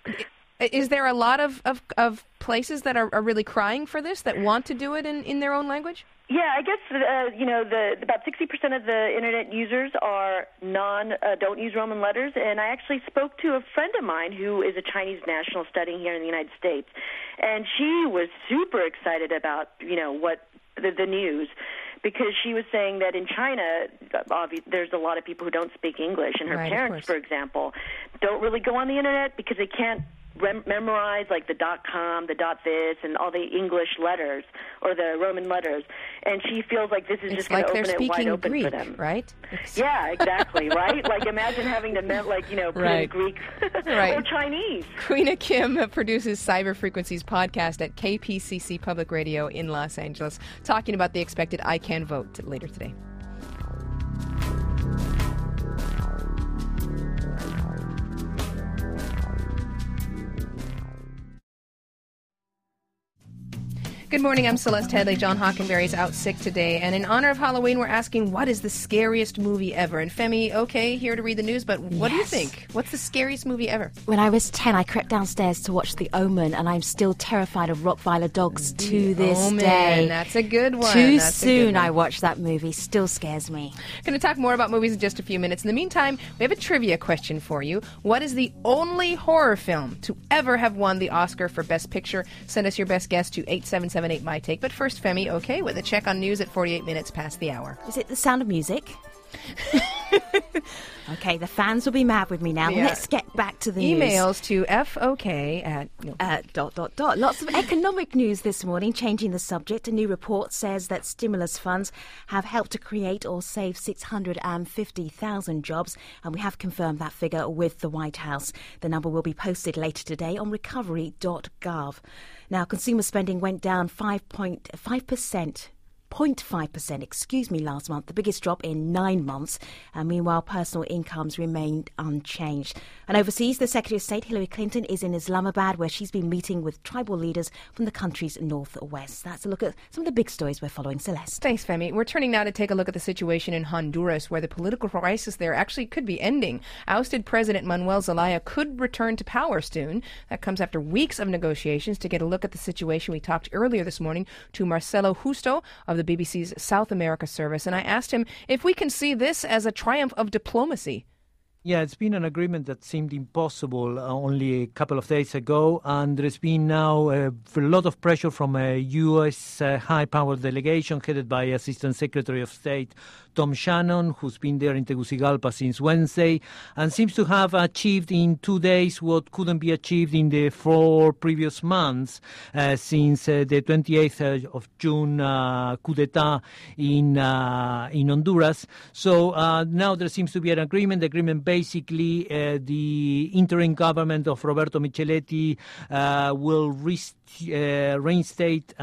Is there a lot of, of, of places that are, are really crying for this, that want to do it in, in their own language? Yeah, I guess uh, you know the about sixty percent of the internet users are non uh, don't use Roman letters, and I actually spoke to a friend of mine who is a Chinese national studying here in the United States, and she was super excited about you know what the, the news. Because she was saying that in China, obviously, there's a lot of people who don't speak English, and her right, parents, for example, don't really go on the internet because they can't rem- memorize like the dot com, the dot this, and all the English letters or the Roman letters. And she feels like this is it's just going like to open it wide open Greek, for them, right? It's... Yeah, exactly, right. Like imagine having to me- like you know put right. in Greek right. or Chinese. Queena Kim produces Cyber Frequencies podcast at K P C C Public Radio in Los Angeles, talking about the expected I CANN vote later today. Good morning, I'm Celeste Headley. John Hockenberry is out sick today, and in honor of Halloween, we're asking, what is the scariest movie ever? And Femi, okay, here to read the news, but what yes. do you think? What's the scariest movie ever? When I was ten, I crept downstairs to watch The Omen, and I'm still terrified of Rottweiler dogs the to this Omen. day. That's a good one. Too That's soon I watched that movie. Still scares me. Going to talk more about movies in just a few minutes. In the meantime, we have a trivia question for you. What is the only horror film to ever have won the Oscar for Best Picture? Send us your best guess to eight seven seven eight, M Y take. But first, Femi, okay, with a check on news at forty-eight minutes past the hour. Is it The Sound of Music? Okay, the fans will be mad with me now. Yeah. Let's get back to the Emails news. to F O K at... No. Uh, dot, dot, dot. Lots of economic news this morning, changing the subject. A new report says that stimulus funds have helped to create or save six hundred fifty thousand jobs, and we have confirmed that figure with the White House. The number will be posted later today on recovery dot gov. Now, consumer spending went down five point five percent. zero point five percent, excuse me, last month, the biggest drop in nine months. And meanwhile, personal incomes remained unchanged. And overseas, the Secretary of State, Hillary Clinton, is in Islamabad, where she's been meeting with tribal leaders from the country's northwest. That's a look at some of the big stories we're following. Celeste. Thanks, Femi. We're turning now to take a look at the situation in Honduras, where the political crisis there actually could be ending. Ousted President Manuel Zelaya could return to power soon. That comes after weeks of negotiations. To get a look at the situation, we talked earlier this morning to Marcelo Justo of the B B C's South America service, and I asked him if we can see this as a triumph of diplomacy. Yeah, it's been an agreement that seemed impossible uh, only a couple of days ago, and there's been now uh, a lot of pressure from a U S uh, high-powered delegation headed by Assistant Secretary of State Tom Shannon, who's been there in Tegucigalpa since Wednesday, and seems to have achieved in two days what couldn't be achieved in the four previous months uh, since uh, the twenty-eighth of June uh, coup d'etat in, uh, in Honduras. So uh, now there seems to be an agreement. The agreement basically, uh, the interim government of Roberto Micheletti uh, will rest- uh, reinstate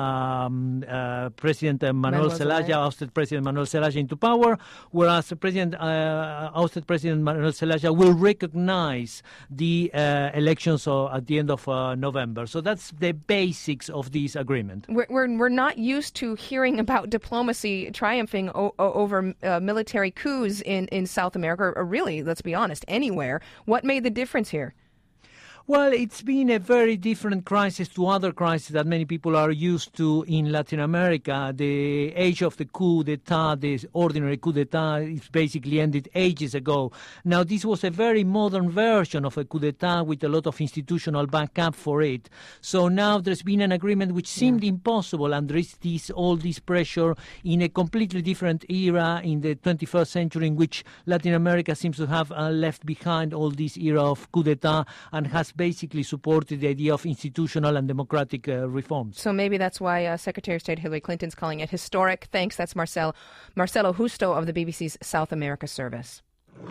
um, uh, President Manuel Zelaya, ousted President Manuel Zelaya into power, whereas President uh, ousted President Manuel Zelaya will recognize the uh, elections uh, at the end of uh, November. So that's the basics of this agreement. We're we're, we're not used to hearing about diplomacy triumphing o- o- over uh, military coups in, in South America, or really, let's be honest, anywhere. What made the difference here? Well, it's been a very different crisis to other crises that many people are used to in Latin America. The age of the coup d'etat, the ordinary coup d'etat, is basically ended ages ago. Now, this was a very modern version of a coup d'etat with a lot of institutional backup for it. So now there's been an agreement which seemed yeah. impossible, and there is this, all this pressure in a completely different era in the twenty-first century, in which Latin America seems to have uh, left behind all this era of coup d'etat and has basically supported the idea of institutional and democratic uh, reforms. So maybe that's why uh, Secretary of State Hillary Clinton's calling it historic. Thanks. That's Marcel, Marcelo Justo of the B B C's South America service.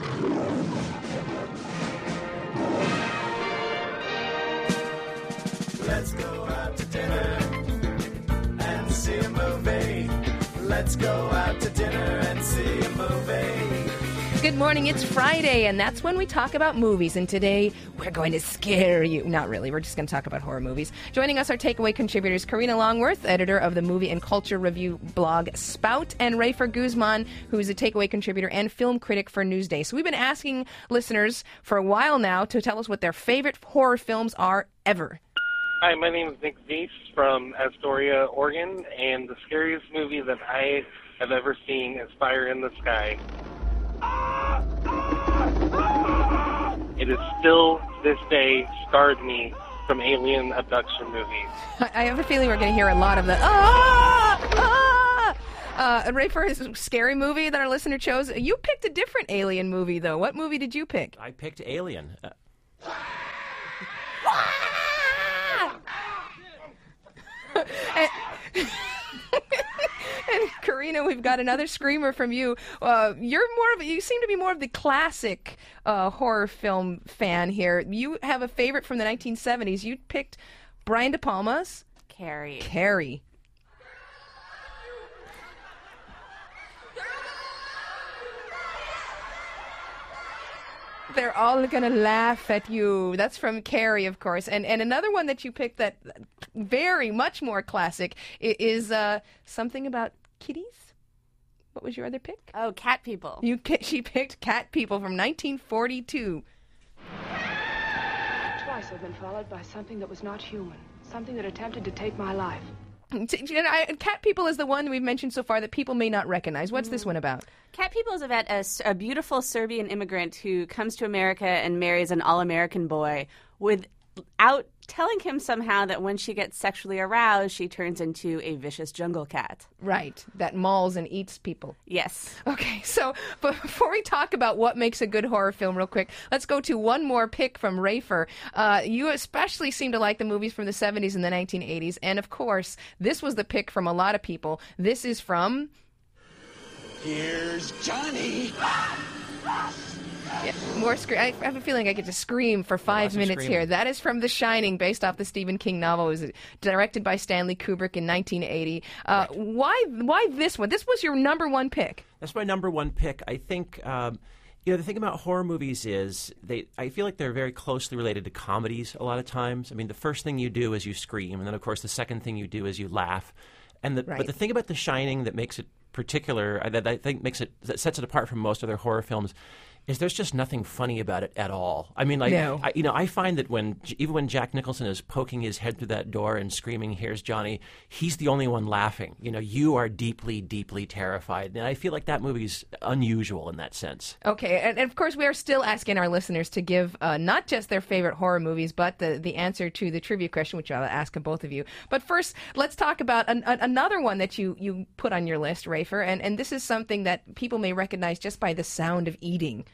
Let's go out to dinner and see a movie. Let's go out to dinner and see a movie. Good morning, it's Friday, and that's when we talk about movies. And today, we're going to scare you. Not really, we're just going to talk about horror movies. Joining us are takeaway contributors Karina Longworth, editor of the movie and culture review blog Spout, and Rafer Guzman, who is a takeaway contributor and film critic for Newsday. So we've been asking listeners for a while now to tell us what their favorite horror films are ever. Hi, my name is Nick Zeese from Astoria, Oregon, and the scariest movie that I have ever seen is Fire in the Sky. It is still, to this day, scarred me from alien abduction movies. I have a feeling we're going to hear a lot of the ah, ah. Uh, Ray, for his scary movie that our listener chose, you picked a different alien movie, though. What movie did you pick? I picked Alien. Uh- and, and Karina, we've got another screamer from you. Uh, you're more of you seem to be more of the classic uh, horror film fan here. You have a favorite from the nineteen seventies. You picked Brian De Palma's Carrie. Carrie. They're all going to laugh at you. That's from Carrie, of course. And and another one that you picked that very much more classic, is uh, something about kitties. What was your other pick? Oh, Cat People. You She picked Cat People from nineteen forty-two. Twice I've been followed by something that was not human, something that attempted to take my life. Cat People is the one we've mentioned so far that people may not recognize. What's this one about? Cat People is about a, a beautiful Serbian immigrant who comes to America and marries an all-American boy without telling him somehow that when she gets sexually aroused, she turns into a vicious jungle cat. Right, that mauls and eats people. Yes. Okay, so before we talk about what makes a good horror film real quick, let's go to one more pick from Rafer. Uh, you especially seem to like the movies from the seventies and the nineteen eighties, and of course, this was the pick from a lot of people. This is from... Here's Johnny! Yeah, more scre- I have a feeling I get to scream for five minutes here. That is from The Shining, based off the Stephen King novel. It was directed by Stanley Kubrick in nineteen eighty. Uh, right. Why Why this one? This was your number one pick. That's my number one pick. I think, um, you know, the thing about horror movies is they. I feel like they're very closely related to comedies a lot of times. I mean, the first thing you do is you scream, and then, of course, the second thing you do is you laugh. And the, right. But the thing about The Shining that makes it particular, that I think makes it that sets it apart from most other horror films, is there's just nothing funny about it at all. I mean, like, no. I, you know, I find that when, even when Jack Nicholson is poking his head through that door and screaming, "Here's Johnny," he's the only one laughing. You know, you are deeply, deeply terrified. And I feel like that movie's unusual in that sense. Okay, and, and of course, we are still asking our listeners to give uh, not just their favorite horror movies, but the, the answer to the trivia question, which I'll ask of both of you. But first, let's talk about an, an, another one that you, you put on your list, Rafer, and, and this is something that people may recognize just by the sound of eating.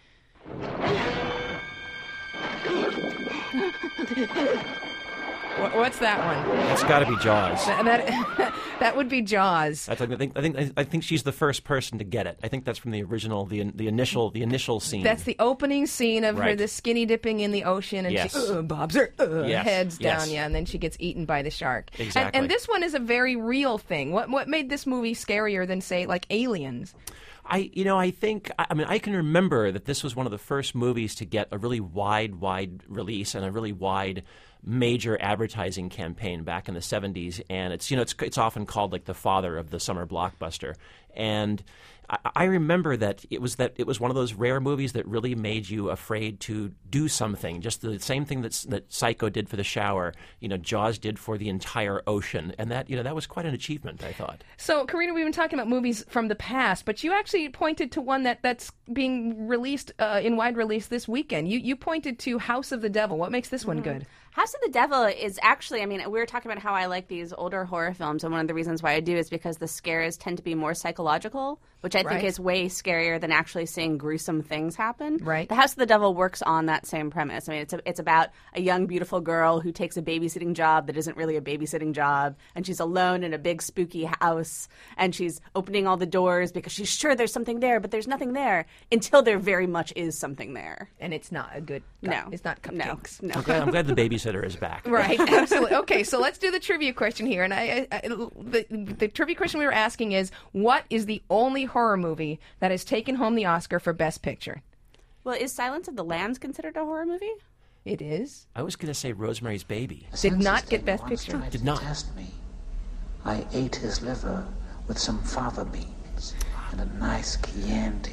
What's that one? It's got to be Jaws. That, that, that would be Jaws. I think I think I think I think she's the first person to get it. I think that's from the original, the the initial the initial scene. That's the opening scene of right. her, the skinny dipping in the ocean, and yes. she uh, bobs her uh, yes. heads yes. down, yeah, and then she gets eaten by the shark. Exactly. And, and this one is a very real thing. What what made this movie scarier than, say, like Aliens? I, you know, I think, I mean, I can remember that this was one of the first movies to get a really wide, wide release and a really wide major advertising campaign back in the seventies. And it's, you know, it's it's often called like the father of the summer blockbuster. And I, I remember that it was that it was one of those rare movies that really made you afraid to do something. Just the same thing that that Psycho did for the shower, you know, Jaws did for the entire ocean, and that you know that was quite an achievement, I thought. So, Karina, we've been talking about movies from the past, but you actually pointed to one that, that's being released uh, in wide release this weekend. You you pointed to House of the Devil. What makes this one Mm-hmm. good? House of the Devil is actually, I mean, we were talking about how I like these older horror films, and one of the reasons why I do is because the scares tend to be more psychological, which I Right. think is way scarier than actually seeing gruesome things happen. Right. The House of the Devil works on that same premise. I mean, it's a, it's about a young, beautiful girl who takes a babysitting job that isn't really a babysitting job, and she's alone in a big, spooky house, and she's opening all the doors because she's sure there's something there, but there's nothing there until there very much is something there. And it's not a good, no, it's not cupcakes. No, I'm glad, I'm glad the babysitter is back. Right, absolutely. Okay, so let's do the trivia question here. And I, I, I the, the trivia question we were asking is, what is the only horror movie that has taken home the Oscar for Best Picture? Well, is Silence of the Lambs considered a horror movie? It is. I was going to say Rosemary's Baby. Did not get Best Picture. Did not. Test me. I ate his liver with some fava beans and a nice Chianti.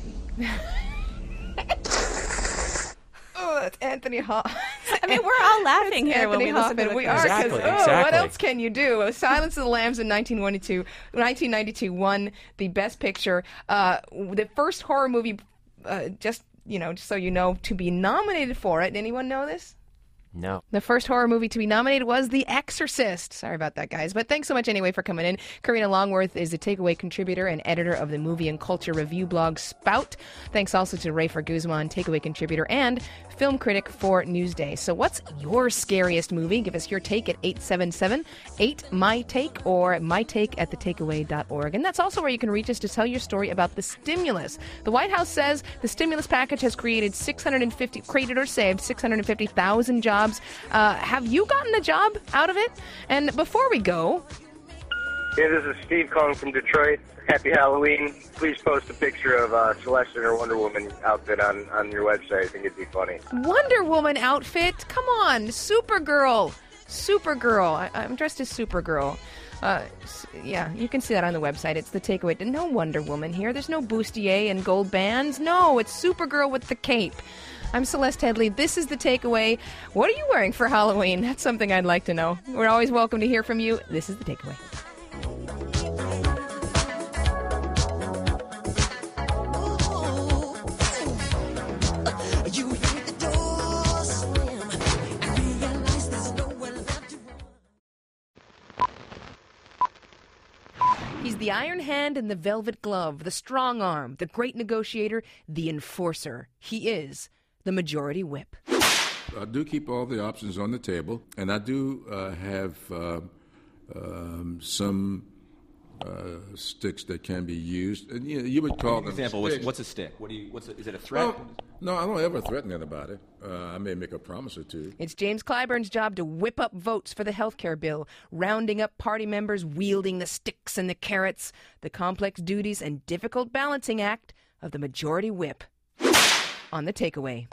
Oh, that's Anthony Hopkins. I mean, we're all laughing here Anthony when we listen to Hopkins. the We are, Exactly, because, oh, exactly. what else can you do? Silence of the Lambs in nineteen ninety-two won the Best Picture. Uh, the first horror movie, uh, just, you know, just so you know, to be nominated for it. Anyone know this? No. The first horror movie to be nominated was The Exorcist. Sorry about that, guys. But thanks so much anyway for coming in. Karina Longworth is the Takeaway contributor and editor of the movie and culture review blog Spout. Thanks also to Rafer Guzman, Takeaway contributor and film critic for Newsday. So what's your scariest movie? Give us your take at eight seven seven eight M Y Take or my take at the takeaway dot org. And that's also where you can reach us to tell your story about the stimulus. The White House says the stimulus package has created six hundred fifty, created or saved six hundred fifty thousand jobs. Uh, have you gotten a job out of it? And before we go... Hey, this is Steve calling from Detroit. Happy Halloween. Please post a picture of uh, Celeste in her Wonder Woman outfit on, on your website. I think it'd be funny. Wonder Woman outfit? Come on, Supergirl. Supergirl. I, I'm dressed as Supergirl. Uh, yeah, you can see that on the website. It's The Takeaway. No Wonder Woman here. There's no bustier and gold bands. No, it's Supergirl with the cape. I'm Celeste Headley. This is The Takeaway. What are you wearing for Halloween? That's something I'd like to know. We're always welcome to hear from you. This is The Takeaway. He's the iron hand and the velvet glove, the strong arm, the great negotiator, the enforcer. He is the Majority Whip. I do keep all the options on the table, and I do uh, have uh, um, some uh, sticks that can be used. And, you know, you would call For them example, what's, sticks. what's a stick? What do you? What's a, is it a threat? Well, no, I don't ever threaten anybody. Uh, I may make a promise or two. It's James Clyburn's job to whip up votes for the health care bill, rounding up party members, wielding the sticks and the carrots, the complex duties and difficult balancing act of the Majority Whip. On The Takeaway.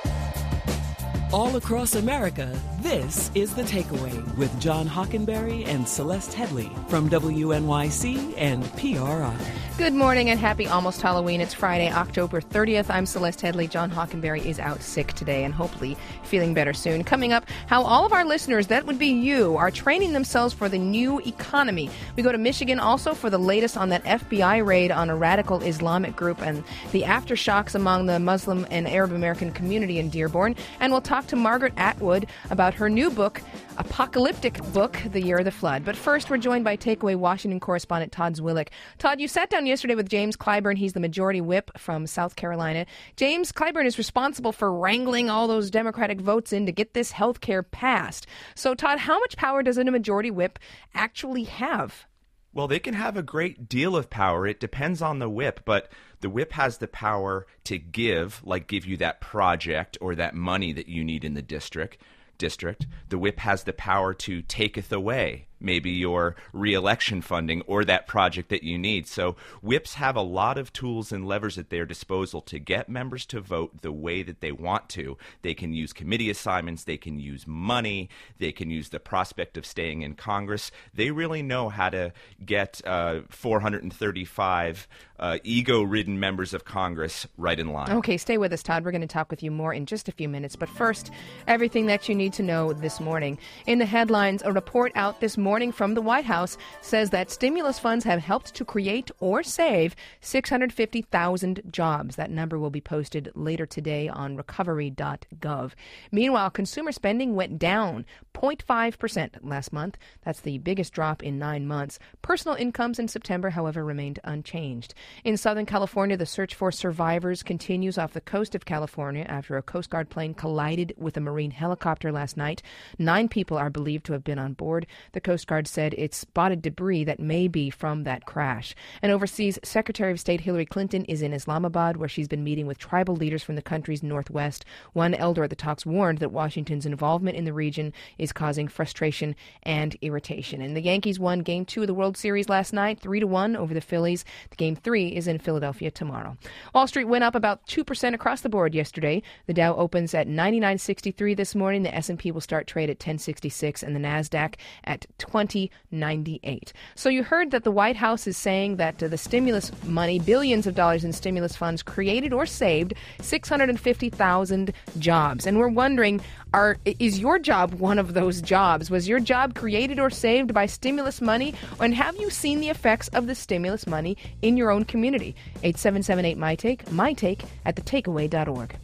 All across America, this is The Takeaway with John Hockenberry and Celeste Headley from W N Y C and P R I. Good morning and happy almost Halloween. It's Friday, October thirtieth. I'm Celeste Headley. John Hockenberry is out sick today and hopefully feeling better soon. Coming up, how all of our listeners, that would be you, are training themselves for the new economy. We go to Michigan also for the latest on that F B I raid on a radical Islamic group and the aftershocks among the Muslim and Arab American community in Dearborn. And we'll talk to Margaret Atwood about her new book, apocalyptic book, The Year of the Flood. But first, we're joined by Takeaway Washington correspondent Todd Zwillich. Todd, you sat down yesterday with James Clyburn. He's the Majority Whip from South Carolina. James Clyburn is responsible for wrangling all those Democratic votes in to get this health care passed. So, Todd, how much power does a Majority Whip actually have? Well, they can have a great deal of power. It depends on the whip, but the whip has the power to give, like give you that project or that money that you need in the district. District. The whip has the power to taketh away maybe your re-election funding or that project that you need. So whips have a lot of tools and levers at their disposal to get members to vote the way that they want to. They can use committee assignments, they can use money, they can use the prospect of staying in Congress. They really know how to get uh, four hundred thirty-five uh, ego-ridden members of Congress right in line. Okay, stay with us, Todd. We're going to talk with you more in just a few minutes. But first, everything that you need to know this morning. In the headlines, a report out this morning from the White House says that stimulus funds have helped to create or save six hundred fifty thousand jobs. That number will be posted later today on recovery dot gov. Meanwhile, consumer spending went down zero point five percent last month. That's the biggest drop in nine months. Personal incomes in September, however, remained unchanged. In Southern California, the search for survivors continues off the coast of California after a Coast Guard plane collided with a Marine helicopter last night. Nine people are believed to have been on board. The Coast Guard said it spotted debris that may be from that crash. And overseas, Secretary of State Hillary Clinton is in Islamabad, where she's been meeting with tribal leaders from the country's northwest. One elder at the talks warned that Washington's involvement in the region is causing frustration and irritation. And the Yankees won Game Two of the World Series last night, three to one over the Phillies. The Game Three is in Philadelphia tomorrow. Wall Street went up about two percent across the board yesterday. The Dow opens at ninety-nine sixty-three this morning. The S and P will start trade at ten sixty-six, and the Nasdaq at twenty ninety-eight. So you heard that the White House is saying that uh, the stimulus money, billions of dollars in stimulus funds, created or saved six hundred fifty thousand jobs. And we're wondering, are is your job one of those jobs? Was your job created or saved by stimulus money? And have you seen the effects of the stimulus money in your own community? eight seven seven eight, my take, my take at the takeaway dot org.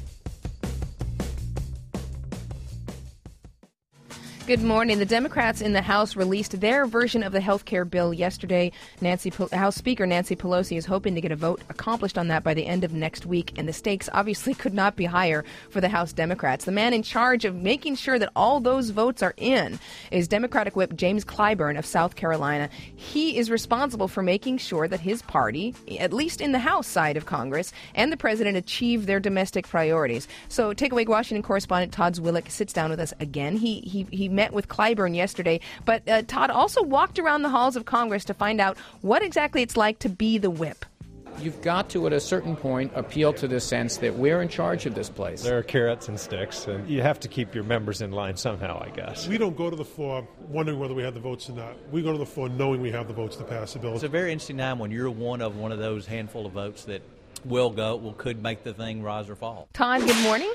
Good morning. The Democrats in the House released their version of the health care bill yesterday. Nancy, House Speaker Nancy Pelosi is hoping to get a vote accomplished on that by the end of next week, and the stakes obviously could not be higher for the House Democrats. The man in charge of making sure that all those votes are in is Democratic Whip James Clyburn of South Carolina. He is responsible for making sure that his party, at least in the House side of Congress, and the president achieve their domestic priorities. So Takeaway Washington correspondent Todd Zwillich sits down with us again. He he he met with Clyburn yesterday, but uh, Todd also walked around the halls of Congress to find out what exactly it's like to be the whip. you've got to, at a certain point, appeal to the sense that we're in charge of this place. There are carrots and sticks, and you have to keep your members in line somehow, I guess. We don't go to the floor wondering whether we have the votes or not. We go to the floor knowing we have the votes to pass the bill. It's a very interesting time when you're one of one of those handful of votes that will go, will could make the thing rise or fall. Todd, good morning.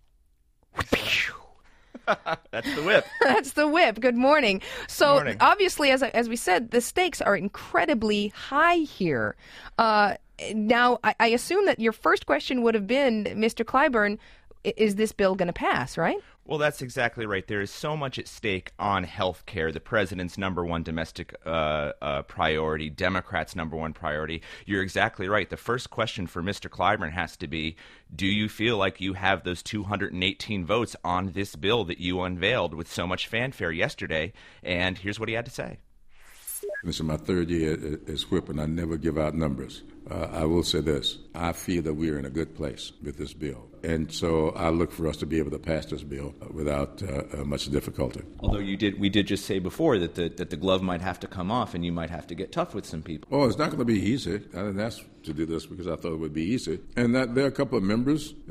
That's the whip. That's the whip. Good morning. So Morning. obviously, as as we said, the stakes are incredibly high here. Uh, now, I, I assume that your first question would have been, Mister Clyburn, is this bill going to pass, right? Well, that's exactly right. There is so much at stake on health care, the president's number one domestic uh, uh, priority, Democrats' number one priority. You're exactly right. The first question for Mister Clyburn has to be, do you feel like you have those two hundred eighteen votes on this bill that you unveiled with so much fanfare yesterday? And here's what he had to say. This is my third year as whip, and I never give out numbers. Uh, I will say this. I feel that we are in a good place with this bill. And so I look for us to be able to pass this bill without uh, uh, much difficulty. Although you did, we did just say before that the, that the glove might have to come off and you might have to get tough with some people. Oh, it's not going to be easy. I didn't ask to do this because I thought it would be easy. And that there are a couple of members uh,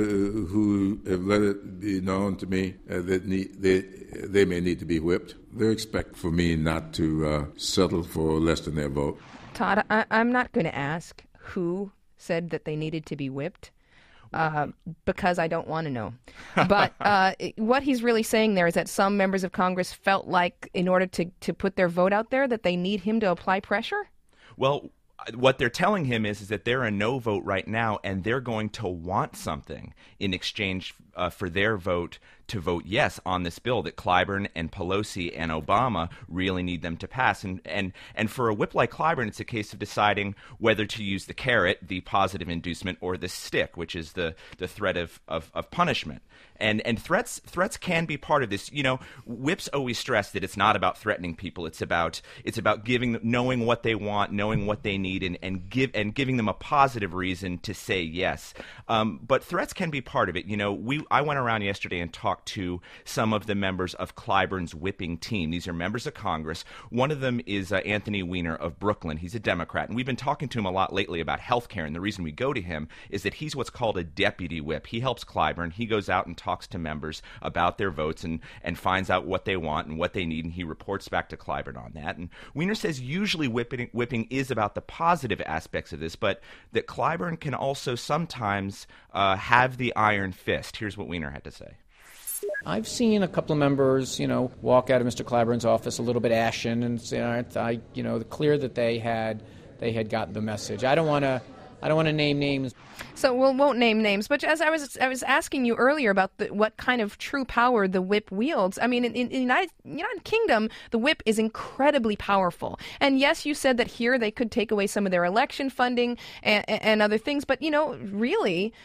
who have let it be known to me uh, that need, they, they may need to be whipped. They expect for me not to uh, settle for less than their vote. Todd, I, I'm not going to ask who said that they needed to be whipped. Uh, because I don't want to know. But uh, what he's really saying there is that some members of Congress felt like in order to, to put their vote out there that they need him to apply pressure? Well, what they're telling him is, is that they're a no vote right now, and they're going to want something in exchange uh, for their vote to vote yes on this bill that Clyburn and Pelosi and Obama really need them to pass. And and and for a whip like Clyburn, it's a case of deciding whether to use the carrot, the positive inducement, or the stick, which is the, the threat of, of, of punishment. And and threats threats can be part of this. You know, whips always stress that it's not about threatening people. It's about it's about giving knowing what they want, knowing what they need, and, and give and giving them a positive reason to say yes. Um, but threats can be part of it. You know, we I went around yesterday and talked to some of the members of Clyburn's whipping team. These are members of Congress. One of them is uh, Anthony Weiner of Brooklyn. He's a Democrat, and we've been talking to him a lot lately about health care, and the reason we go to him is that he's what's called a deputy whip. He helps Clyburn. He goes out and talks to members about their votes and, and finds out what they want and what they need, and he reports back to Clyburn on that. And Weiner says usually whipping, whipping is about the positive aspects of this, but that Clyburn can also sometimes uh, have the iron fist. Here's what Weiner had to say. I've seen a couple of members, you know, walk out of Mister Clyburn's office a little bit ashen and say, I, you know, clear that they had they had gotten the message. I don't want to, I don't want to name names. So we we'll, won't name names, but as I was I was asking you earlier about the, what kind of true power the whip wields. I mean, in, in the United United Kingdom, the whip is incredibly powerful. And yes, you said that here they could take away some of their election funding and, and other things, but you know, really.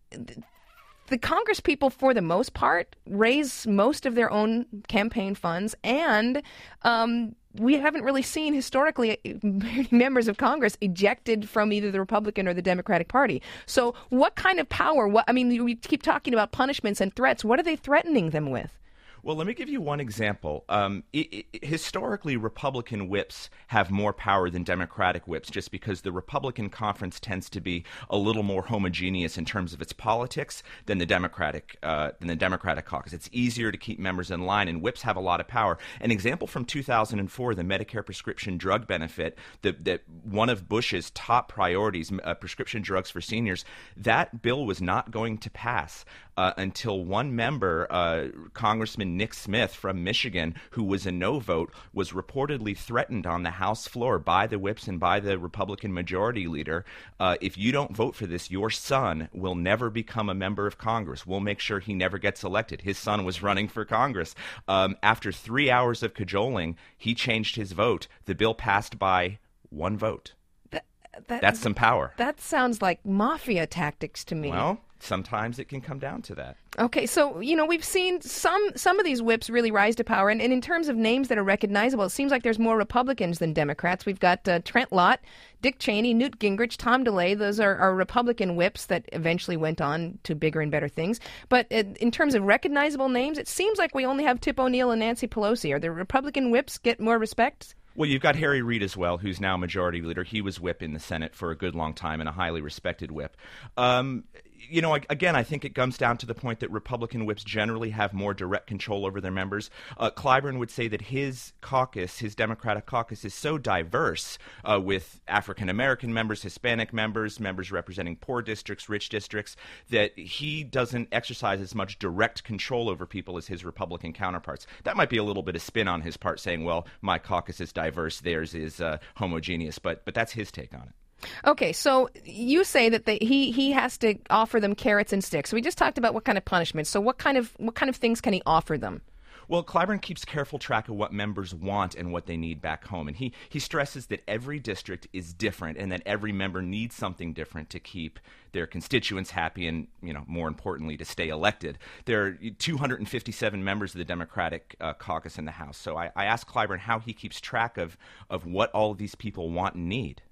The Congress people, for the most part, raise most of their own campaign funds, and um, we haven't really seen historically many members of Congress ejected from either the Republican or the Democratic Party. So what kind of power, what, I mean, we keep talking about punishments and threats. What are they threatening them with? Well, let me give you one example. Um, it, it, historically, Republican whips have more power than Democratic whips just because the Republican conference tends to be a little more homogeneous in terms of its politics than the Democratic uh, than the Democratic caucus. It's easier to keep members in line, and whips have a lot of power. An example from two thousand four, the Medicare prescription drug benefit, that that one of Bush's top priorities, uh, prescription drugs for seniors, that bill was not going to pass uh, until one member, uh, Congressman Nick Smith from Michigan, who was a no vote, was reportedly threatened on the House floor by the whips and by the Republican majority leader. Uh, if you don't vote for this, your son will never become a member of Congress. We'll make sure he never gets elected. His son was running for Congress. Um, after three hours of cajoling, he changed his vote. The bill passed by one vote. That, that, That's some power. That sounds like mafia tactics to me. Well, sometimes it can come down to that. Okay, so, you know, we've seen some some of these whips really rise to power. And, and in terms of names that are recognizable, it seems like there's more Republicans than Democrats. We've got uh, Trent Lott, Dick Cheney, Newt Gingrich, Tom DeLay. Those are, are Republican whips that eventually went on to bigger and better things. But uh, in terms of recognizable names, it seems like we only have Tip O'Neill and Nancy Pelosi. Are the Republican whips get more respect? Well, you've got Harry Reid as well, who's now majority leader. He was whip in the Senate for a good long time and a highly respected whip. Um, you know, again, I think it comes down to the point that Republican whips generally have more direct control over their members. Uh, Clyburn would say that his caucus, his Democratic caucus, is so diverse uh, with African-American members, Hispanic members, members representing poor districts, rich districts, that he doesn't exercise as much direct control over people as his Republican counterparts. That might be a little bit of spin on his part, saying, well, my caucus is diverse, theirs is uh, homogeneous, but but that's his take on it. Okay, so you say that they, he he has to offer them carrots and sticks. So we just talked about what kind of punishment. So what kind of what kind of things can he offer them? Well, Clyburn keeps careful track of what members want and what they need back home. And he, he stresses that every district is different and that every member needs something different to keep their constituents happy and, you know, more importantly, to stay elected. There are two hundred fifty-seven members of the Democratic uh, caucus in the House. So I, I asked Clyburn how he keeps track of, of what all of these people want and need.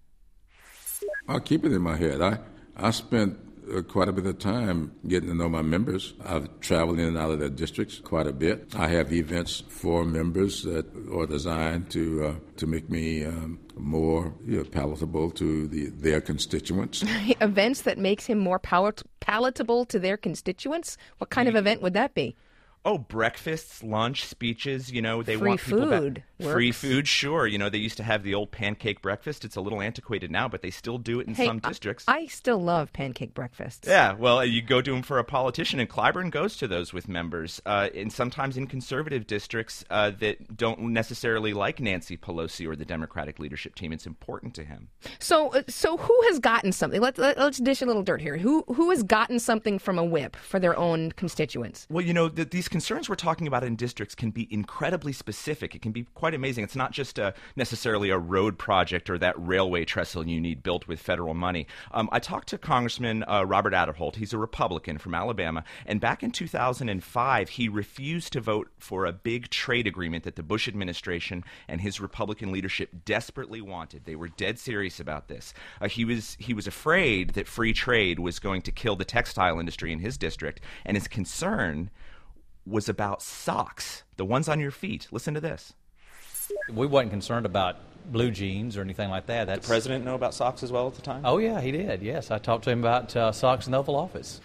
I'll keep it in my head. I, I spent uh, quite a bit of time getting to know my members. I've traveled in and out of their districts quite a bit. I have events for members that are designed to uh, to make me um, more you know, palatable to the, their constituents. Events that makes him more palat- palatable to their constituents? What kind of event would that be? Oh, breakfasts, lunch, speeches, you know, they Free want people food back. Free works. food, sure. You know, they used to have the old pancake breakfast. It's a little antiquated now, but they still do it in Hey, some districts. I, I still love pancake breakfasts. Yeah, well, you go to them for a politician, and Clyburn goes to those with members, uh, and sometimes in conservative districts uh, that don't necessarily like Nancy Pelosi or the Democratic leadership team. It's important to him. So, uh, so who has gotten something? Let's let, let's dish a little dirt here. Who who has gotten something from a whip for their own constituents? Well, you know, the, these concerns we're talking about in districts can be incredibly specific. It can be quite amazing. It's not just a, necessarily a road project or that railway trestle you need built with federal money. Um, I talked to Congressman uh, Robert Aderholt. He's a Republican from Alabama. And back in two thousand five, he refused to vote for a big trade agreement that the Bush administration and his Republican leadership desperately wanted. They were dead serious about this. Uh, he was he was afraid that free trade was going to kill the textile industry in his district. And his concern was about socks, the ones on your feet. Listen to this. We wasn't concerned about blue jeans or anything like that. That's... Did the president know about socks as well at the time? Oh, yeah, he did, yes. I talked to him about uh, socks in the Oval Office.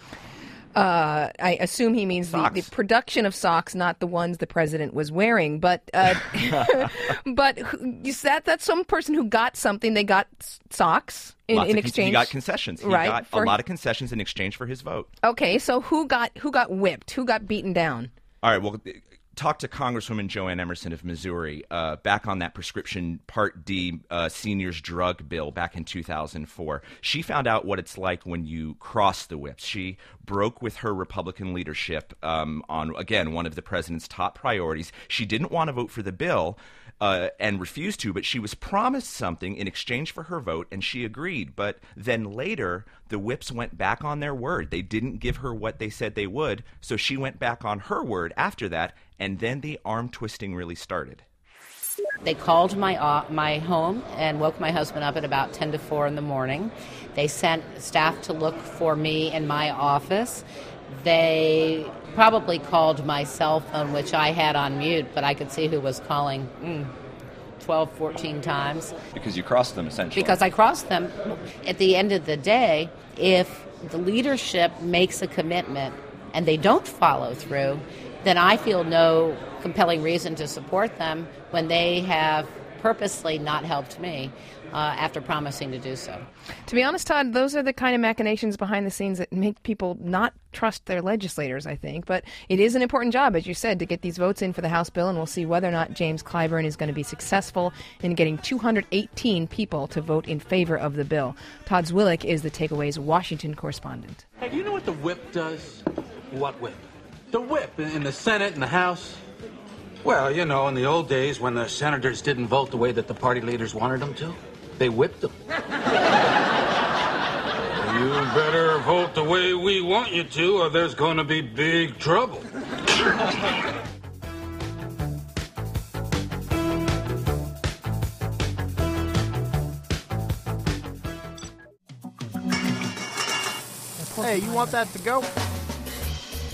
Uh, I assume he means the, the production of socks, not the ones the president was wearing. But uh, but you said that's some person who got something. They got socks in, Lots in of, exchange. He got concessions. He right, got for... a lot of concessions in exchange for his vote. Okay, so who got who got whipped? Who got beaten down? All right, well, talk to Congresswoman Joanne Emerson of Missouri uh, back on that prescription Part D uh, seniors drug bill back in two thousand four. She found out what it's like when you cross the whips. She broke with her Republican leadership um, on, again, one of the president's top priorities. She didn't want to vote for the bill uh, and refused to, but she was promised something in exchange for her vote, and she agreed. But then later, the whips went back on their word. They didn't give her what they said they would, so she went back on her word after that, and then the arm twisting really started. They called my uh, my home and woke my husband up at about ten to four in the morning. They sent staff to look for me in my office. They probably called my cell phone, which I had on mute, but I could see who was calling mm, twelve, fourteen times. Because you crossed them, essentially. Because I crossed them. At the end of the day, if the leadership makes a commitment and they don't follow through, then I feel no compelling reason to support them when they have purposely not helped me uh, after promising to do so. To be honest, Todd, those are the kind of machinations behind the scenes that make people not trust their legislators, I think. But it is an important job, as you said, to get these votes in for the House bill, and we'll see whether or not James Clyburn is going to be successful in getting two hundred eighteen people to vote in favor of the bill. Todd Zwillich is the Takeaway's Washington correspondent. Hey, do you know what the whip does? What whip? The whip in the Senate and the House. Well, you know, in the old days when the senators didn't vote the way that the party leaders wanted them to, they whipped them. You better vote the way we want you to, or there's going to be big trouble. Hey, you want that to go?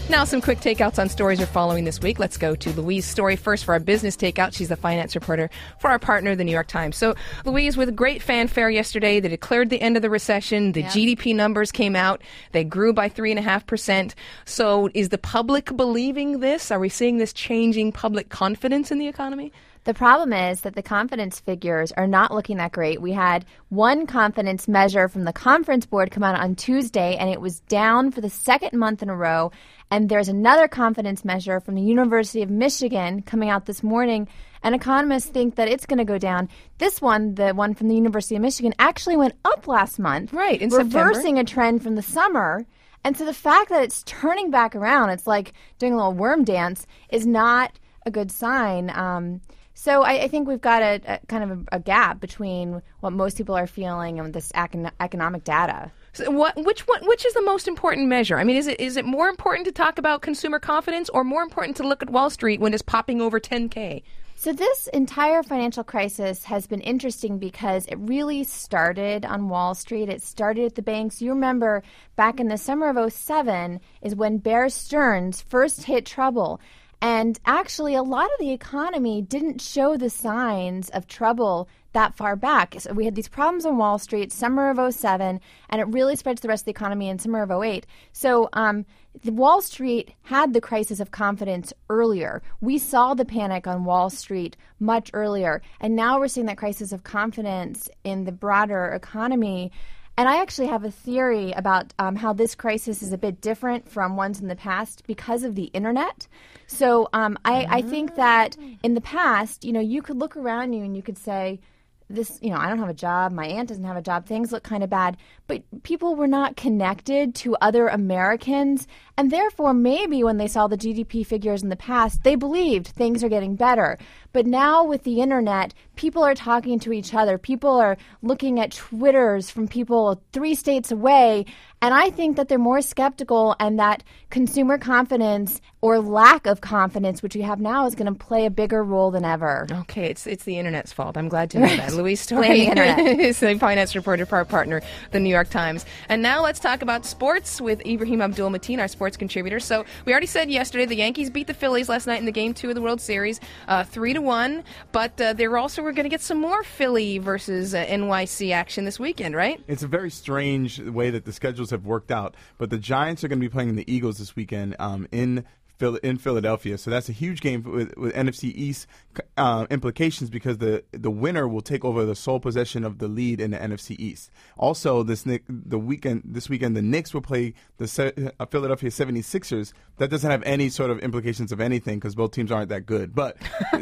Now, some quick takeouts on stories we're following this week. Let's go to Louise's story first for our business takeout. She's the finance reporter for our partner, the New York Times. So, Louise, with great fanfare yesterday, they declared the end of the recession. The Yeah. G D P numbers came out. They grew by three point five percent. So, is the public believing this? Are we seeing this changing public confidence in the economy? The problem is that the confidence figures are not looking that great. We had one confidence measure from the Conference Board come out on Tuesday, and it was down for the second month in a row. And there's another confidence measure from the University of Michigan coming out this morning, and economists think that it's going to go down. This one, the one from the University of Michigan, actually went up last month, right, in reversing September. a trend from the summer. And so the fact that it's turning back around, it's like doing a little worm dance, is not a good sign. Um, So I, I think we've got a, a kind of a, a gap between what most people are feeling and this econ- economic data. So what, which one, which is the most important measure? I mean, is it is it more important to talk about consumer confidence, or more important to look at Wall Street when it's popping over ten K? So this entire financial crisis has been interesting because it really started on Wall Street. It started at the banks. You remember back in the summer of oh seven is when Bear Stearns first hit trouble. And actually, a lot of the economy didn't show the signs of trouble that far back. So we had these problems on Wall Street, summer of oh seven, and it really spread to the rest of the economy in summer of oh eight. So um, the Wall Street had the crisis of confidence earlier. We saw the panic on Wall Street much earlier. And now we're seeing that crisis of confidence in the broader economy. And I actually have a theory about um, how this crisis is a bit different from ones in the past because of the internet. So um, I, I think that in the past, you know, you could look around you and you could say, this, you know, I don't have a job, my aunt doesn't have a job, things look kind of bad. But people were not connected to other Americans. And therefore, maybe when they saw the G D P figures in the past, they believed things are getting better. But now with the internet, people are talking to each other. People are looking at Twitters from people three states away. And I think that they're more skeptical, and that consumer confidence or lack of confidence, which we have now, is going to play a bigger role than ever. Okay, it's it's the internet's fault. I'm glad to know that. Louise Blame Story the internet. is the finance reporter for our partner, the New York Times. And now let's talk about sports with Ibrahim Abdul-Mateen, our sports contributor. So we already said yesterday the Yankees beat the Phillies last night in the game two of the World Series, uh, three to one. But uh, they were also we're going to get some more Philly versus uh, N Y C action this weekend, right? It's a very strange way that the schedules have worked out. But the Giants are going to be playing the Eagles this weekend um, in in Philadelphia. So that's a huge game with, with N F C East uh, implications, because the the winner will take over the sole possession of the lead in the N F C East. Also, this the weekend this weekend the Knicks will play the uh, Philadelphia seventy-sixers. That doesn't have any sort of implications of anything because both teams aren't that good. But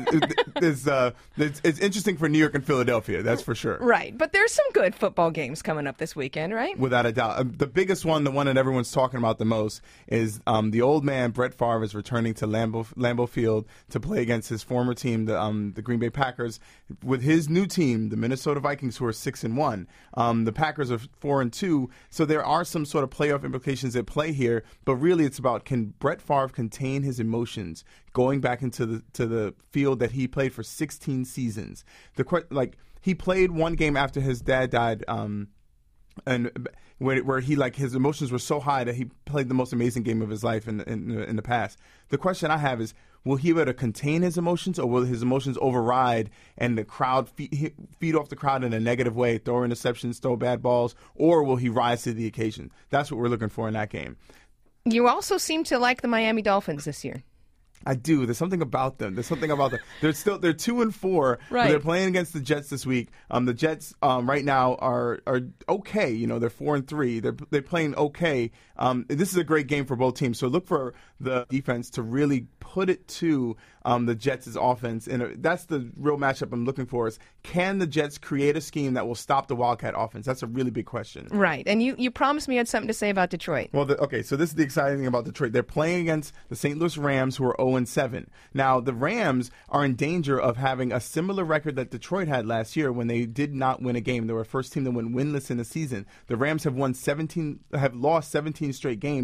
it's, uh, it's, it's interesting for New York and Philadelphia, that's for sure. Right, but there's some good football games coming up this weekend, right? Without a doubt. Uh, the biggest one, the one that everyone's talking about the most, is um, the old man, Brett Favre, is returning to Lambeau, Lambeau Field to play against his former team, the um, the Green Bay Packers, with his new team, the Minnesota Vikings, who are six and one. Um, the Packers are four and two. So there are some sort of playoff implications at play here. But really, it's about, can Brett Favre contain his emotions going back into the to the field that he played for sixteen seasons? The like he played one game after his dad died. Um, And where, where he like his emotions were so high that he played the most amazing game of his life in in, in the past. The question I have is, will he be able to contain his emotions, or will his emotions override and the crowd feed, feed off the crowd in a negative way, throw interceptions, throw bad balls, or will he rise to the occasion? That's what we're looking for in that game. You also seem to like the Miami Dolphins this year. I do. There's something about them. There's something about them. They're still they're two and four. Right. But they're playing against the Jets this week. Um, the Jets um, right now are are okay. You know, they're four and three. They're they're playing okay. Um, this is a great game for both teams. So look for the defense to really put it to um, the Jets' offense, and that's the real matchup I'm looking for. Is can the Jets create a scheme that will stop the Wildcat offense? That's a really big question. Right. And you you promised me you had something to say about Detroit. Well, the, okay. So this is the exciting thing about Detroit. They're playing against the Saint Louis Rams, who are oh and seven. Now, the Rams are in danger of having a similar record that Detroit had last year when they did not win a game. They were the first team that went winless in the season. The Rams have won seventeen, have lost seventeen straight games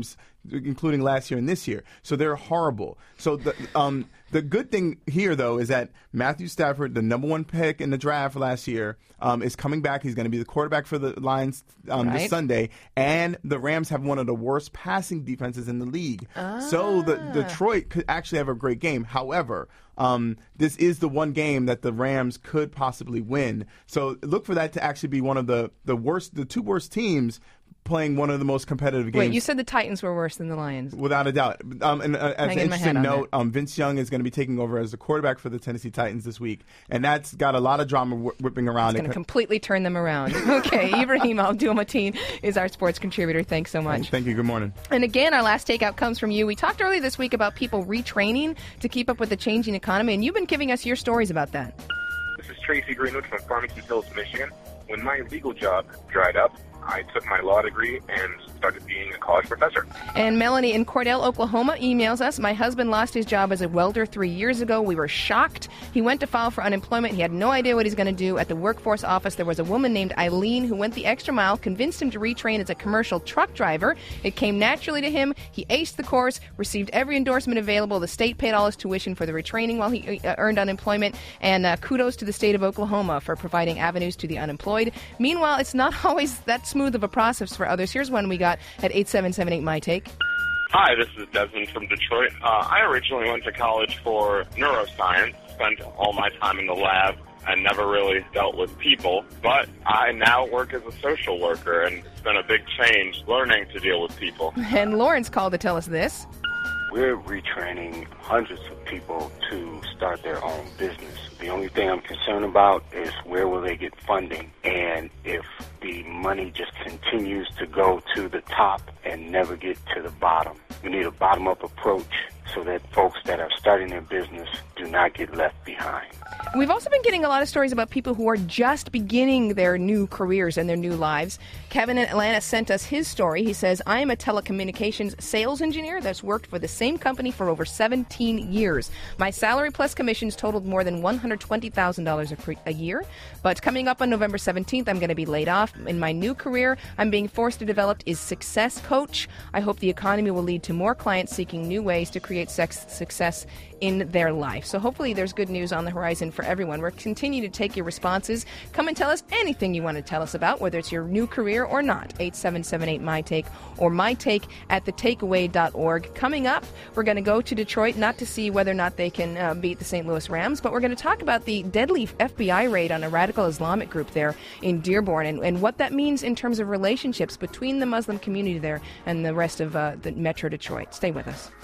including last year and this year. So they're horrible. So the um, the good thing here, though, is that Matthew Stafford, the number one pick in the draft last year, um, is coming back. He's going to be the quarterback for the Lions um, Right. this Sunday. And the Rams have one of the worst passing defenses in the league. So the Detroit could actually have a great game. However, um, this is the one game that the Rams could possibly win. So look for that to actually be one of the, the worst, the two worst teams playing one of the most competitive games. Wait, you said the Titans were worse than the Lions. Without a doubt. Um, and uh, as an Hanging my hat interesting on note, um, Vince Young is going to be taking over as the quarterback for the Tennessee Titans this week. And that's got a lot of drama wh- whipping around. It's going to It- completely turn them around. Okay, Ibrahim Al-Dumateen is our sports contributor. Thanks so much. Thank you. Good morning. And again, our last takeout comes from you. We talked earlier this week about people retraining to keep up with the changing economy, and you've been giving us your stories about that. This is Tracy Greenwood from Farmington Hills, Michigan. When my legal job dried up, I took my law degree and started being a college professor. And Melanie in Cordell, Oklahoma emails us, my husband lost his job as a welder three years ago. We were shocked. He went to file for unemployment. He had no idea what he's going to do. At the workforce office, there was a woman named Eileen who went the extra mile, convinced him to retrain as a commercial truck driver. It came naturally to him. He aced the course, received every endorsement available. The state paid all his tuition for the retraining while he uh, earned unemployment. And uh, kudos to the state of Oklahoma for providing avenues to the unemployed. Meanwhile, it's not always that smooth of a process for others. Here's one we got at eight seven seven eight My Take. Hi, this is Desmond from Detroit. Uh, I originally went to college for neuroscience, spent all my time in the lab, and never really dealt with people. But I now work as a social worker, and it's been a big change learning to deal with people. And Lawrence called to tell us this. We're retraining hundreds of people to start their own business. The only thing I'm concerned about is where will they get funding, and if the money just continues to go to the top and never get to the bottom. We need a bottom-up approach so that folks that are starting their business do not get left behind. We've also been getting a lot of stories about people who are just beginning their new careers and their new lives. Kevin in Atlanta sent us his story. He says, I am a telecommunications sales engineer that's worked for the same company for over seventeen years. My salary plus commissions totaled more than one hundred twenty thousand dollars a, pre- a year. But coming up on November seventeenth, I'm going to be laid off. In my new career, I'm being forced to develop is Success Coach. I hope the economy will lead to more clients seeking new ways to create sex- success in their life. So hopefully there's good news on the horizon for everyone. We're continuing to take your responses. Come and tell us anything you want to tell us about, whether it's your new career or not. eight seven seven eight My Take or my take at the takeaway dot org. Coming up, we're going to go to Detroit, not to see whether or not they can uh, beat the Saint Louis Rams, but we're going to talk about the deadly F B I raid on a radical Islamic group there in Dearborn and, and what that means in terms of relationships between the Muslim community there and the rest of uh, the Metro Detroit. Stay with us.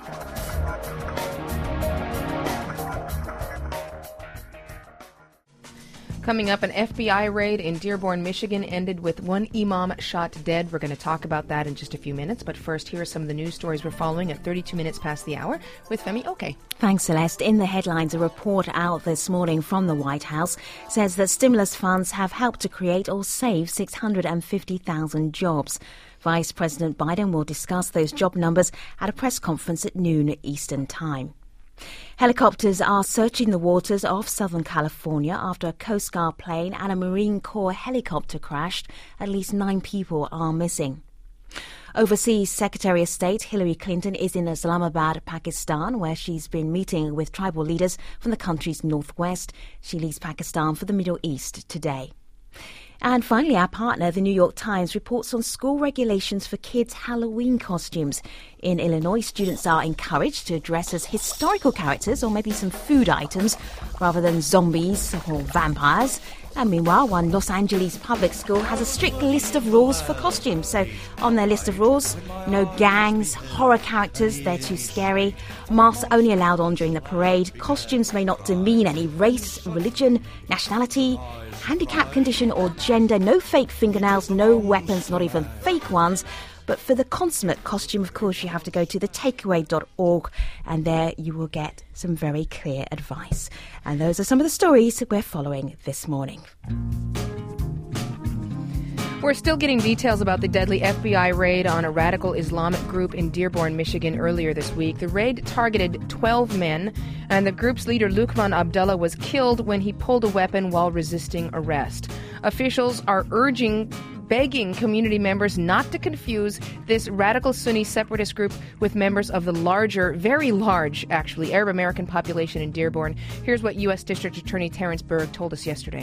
Coming up, an F B I raid in Dearborn, Michigan ended with one imam shot dead. We're going to talk about that in just a few minutes. But first, here are some of the news stories we're following at thirty-two minutes past the hour with Femi Oke. Thanks, Celeste. In the headlines, a report out this morning from the White House says that stimulus funds have helped to create or save six hundred fifty thousand jobs. Vice President Biden will discuss those job numbers at a press conference at noon Eastern Time. Helicopters are searching the waters off Southern California after a Coast Guard plane and a Marine Corps helicopter crashed. At least nine people are missing. Overseas Secretary of State Hillary Clinton is in Islamabad, Pakistan, where she's been meeting with tribal leaders from the country's northwest. She leaves Pakistan for the Middle East today. And finally, our partner, the New York Times, reports on school regulations for kids' Halloween costumes. In Illinois, students are encouraged to dress as historical characters or maybe some food items rather than zombies or vampires. And meanwhile, one Los Angeles public school has a strict list of rules for costumes. So on their list of rules, no gangs, horror characters, they're too scary, masks only allowed on during the parade, costumes may not demean any race, religion, nationality, handicap condition or gender, no fake fingernails, no weapons, not even fake ones. But for the consummate costume, of course, you have to go to the takeaway dot org, and there you will get some very clear advice. And those are some of the stories we're following this morning. We're still getting details about the deadly F B I raid on a radical Islamic group in Dearborn, Michigan earlier this week. The raid targeted twelve men, and the group's leader, Lukman Abdullah, was killed when he pulled a weapon while resisting arrest. Officials are urging begging community members not to confuse this radical Sunni separatist group with members of the larger, very large, actually, Arab American population in Dearborn. Here's what U S District Attorney Terrence Berg told us yesterday.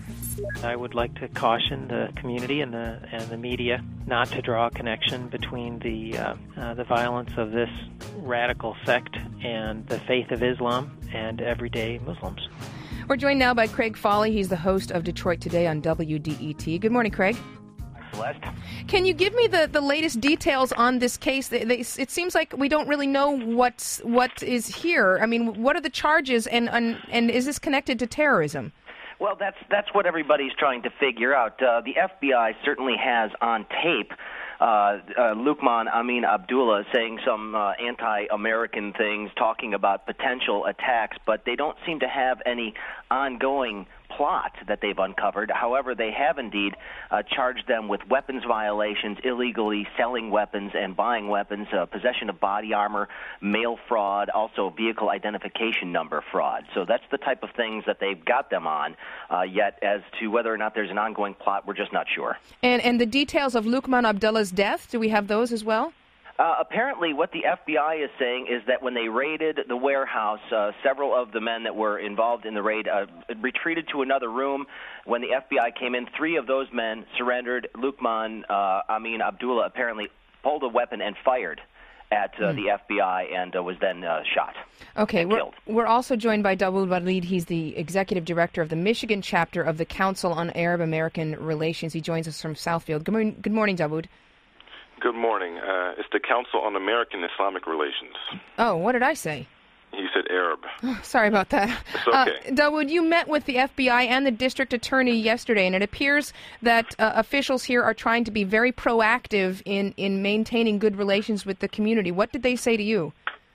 I would like to caution the community and the and the media not to draw a connection between the uh, uh, the violence of this radical sect and the faith of Islam and everyday Muslims. We're joined now by Craig Foley. He's the host of Detroit Today on W D E T. Good morning, Craig. Celeste. Can you give me the, the latest details on this case? They, they, it seems like we don't really know what's what is here. I mean, what are the charges, and and, and is this connected to terrorism? Well, that's that's what everybody's trying to figure out. Uh, the F B I certainly has on tape uh, uh, Luqman Amin Abdullah saying some uh, anti-American things, talking about potential attacks, but they don't seem to have any ongoing plot that they've uncovered. However, they have indeed uh, charged them with weapons violations, illegally selling weapons and buying weapons, uh, possession of body armor, mail fraud, also vehicle identification number fraud. So that's the type of things that they've got them on. Uh, yet, as to whether or not there's an ongoing plot, we're just not sure. And and the details of Luqman Abdullah's death, do we have those as well? Uh, apparently, what the F B I is saying is that when they raided the warehouse, uh, several of the men that were involved in the raid uh, retreated to another room. When the F B I came in, three of those men surrendered. Luqman uh, Amin Abdullah apparently pulled a weapon and fired at uh, mm. the F B I and uh, was then uh, shot. Okay, and we're, killed. We're also joined by Dawood Walid. He's the executive director of the Michigan chapter of the Council on Arab American Relations. He joins us from Southfield. Good morning, good morning Dawood. Good morning. Uh, it's the Council on American Islamic Relations. Oh, what did I say? You said Arab. Oh, sorry about that. It's okay. Uh, Dawood, you met with the F B I and the district attorney yesterday, and it appears that uh, officials here are trying to be very proactive in, in maintaining good relations with the community. What did they say to you?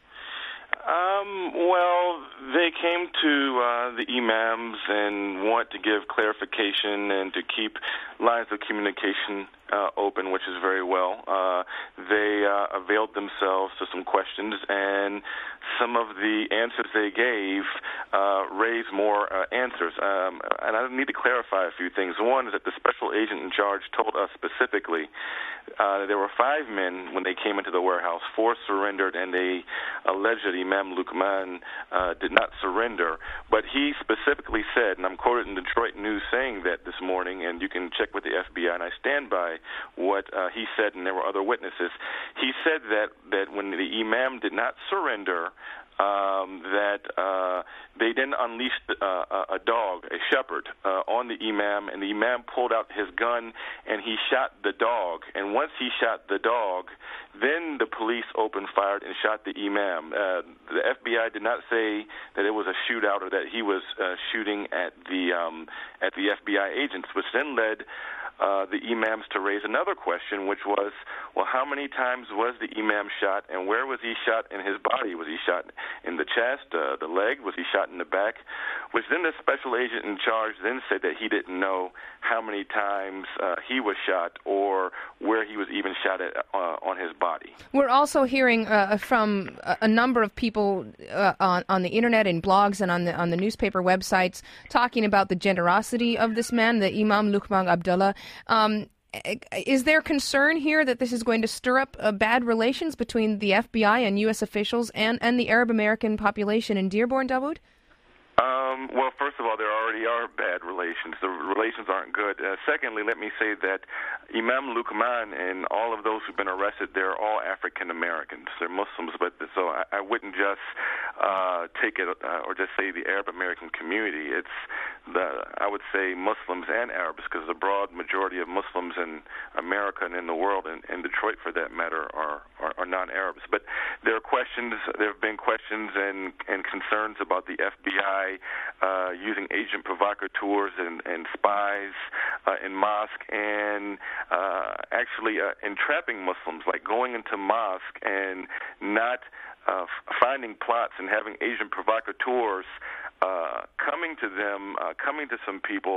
Um, well, they came to uh, the imams and want to give clarification and to keep lines of communication uh, open, which is very well. Uh, they uh, availed themselves to some questions, and some of the answers they gave uh, raised more uh, answers. Um, and I need to clarify a few things. One is that the special agent in charge told us specifically uh, there were five men when they came into the warehouse. Four surrendered, and they alleged that Imam Luqman uh, did not surrender. But he specifically said, and I'm quoted in Detroit News saying that this morning, and you can check with the F B I, and I stand by what uh, he said, and there were other witnesses. He said that, that when the imam did not surrender, Um, that uh, they then unleashed uh, a dog, a shepherd, uh, on the imam, and the imam pulled out his gun and he shot the dog. And once he shot the dog, then the police opened fire and shot the imam. Uh, the F B I did not say that it was a shootout or that he was uh, shooting at the um, at the F B I agents, which then led Uh, the imams to raise another question, which was, well, how many times was the imam shot, and where was he shot in his body? Was he shot in the chest, uh, the leg? Was he shot in the back? Which then the special agent in charge then said that he didn't know how many times uh, he was shot or where he was even shot at uh, on his body. We're also hearing uh, from a, a number of people uh, on, on the internet and blogs and on the on the newspaper websites talking about the generosity of this man, the Imam Luqman Abdullah. Um, is there concern here that this is going to stir up uh, bad relations between the F B I and U S officials and, and the Arab American population in Dearborn, Dawood? Um, well, first of all, there already are bad relations. The relations aren't good. Uh, secondly, let me say that Imam Luqman and all of those who've been arrested, they're all African Americans. They're Muslims, but so I, I wouldn't just uh, take it uh, or just say the Arab American community. It's the I would say Muslims and Arabs, because the broad majority of Muslims in America and in the world, and in Detroit for that matter, are, are, are non-Arabs. But there are questions. There have been questions and, and concerns about the F B I Uh, using agent provocateurs and, and spies uh, in mosque, and uh, actually uh, entrapping Muslims, like going into mosque and not uh, finding plots and having agent provocateurs uh, coming to them, uh, coming to some people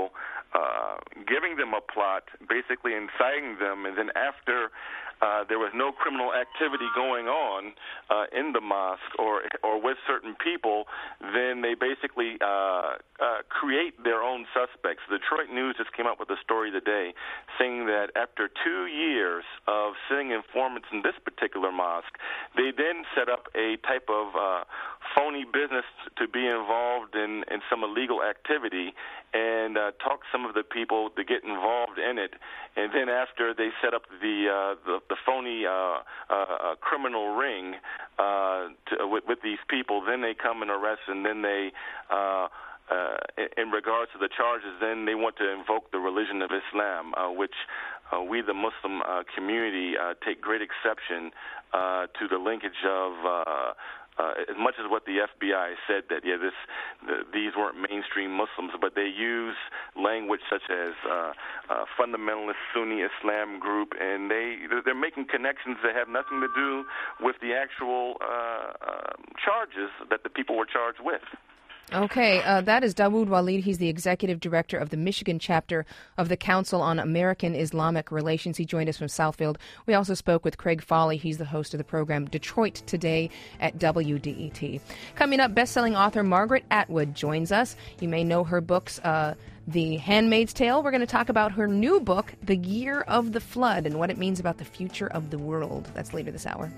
uh, giving them a plot, basically inciting them, and then after uh, there was no criminal activity going on uh, in the mosque or or with certain people, then they basically uh, uh, create their own suspects. The Detroit News just came up with a story today saying that after two years of sitting informants in this particular mosque, they then set up a type of uh, phony business to be involved in, in some illegal activity and uh, talk some of the people to get involved in it. And then after they set up the uh, the, the phony uh, uh, uh, criminal ring uh, to, with, with these people, then they come and arrest, and then they uh, Uh, in regards to the charges, then they want to invoke the religion of Islam, uh, which uh, we, the Muslim uh, community, uh, take great exception uh, to the linkage of, uh, uh, as much as what the F B I said that, yeah, this, the, these weren't mainstream Muslims, but they use language such as uh, uh, fundamentalist Sunni Islam group, and they, they're making connections that have nothing to do with the actual uh, uh, charges that the people were charged with. Okay, uh, that is Dawood Walid. He's the executive director of the Michigan chapter of the Council on American Islamic Relations. He joined us from Southfield. We also spoke with Craig Foley. He's the host of the program Detroit Today at W D E T. Coming up, best-selling author Margaret Atwood joins us. You may know her books, uh, The Handmaid's Tale. We're going to talk about her new book, The Year of the Flood, and what it means about the future of the world. That's later this hour.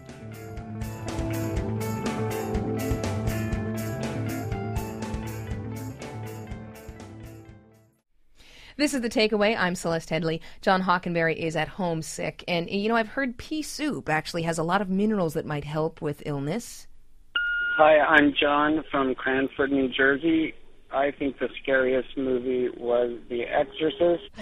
This is The Takeaway. I'm Celeste Headley. John Hockenberry is at home sick. And, you know, I've heard pea soup actually has a lot of minerals that might help with illness. Hi, I'm John from Cranford, New Jersey. I think the scariest movie was The Exorcist.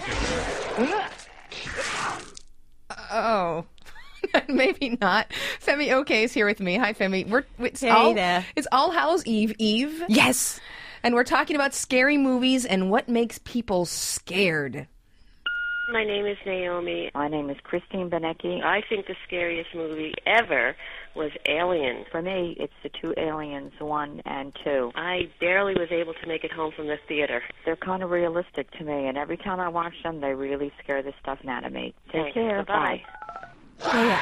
Oh. Maybe not. Femi Oke is here with me. Hi, Femi. We're, it's hey all, there. It's All Hallows Eve. Eve. Yes. And we're talking about scary movies and what makes people scared. My name is Naomi. My name is Christine Benecki. I think the scariest movie ever was Alien. For me, it's the two Aliens, one and two. I barely was able to make it home from the theater. They're kind of realistic to me, and every time I watch them, they really scare the stuff out of me. Take Thanks. care. Bye. Bye.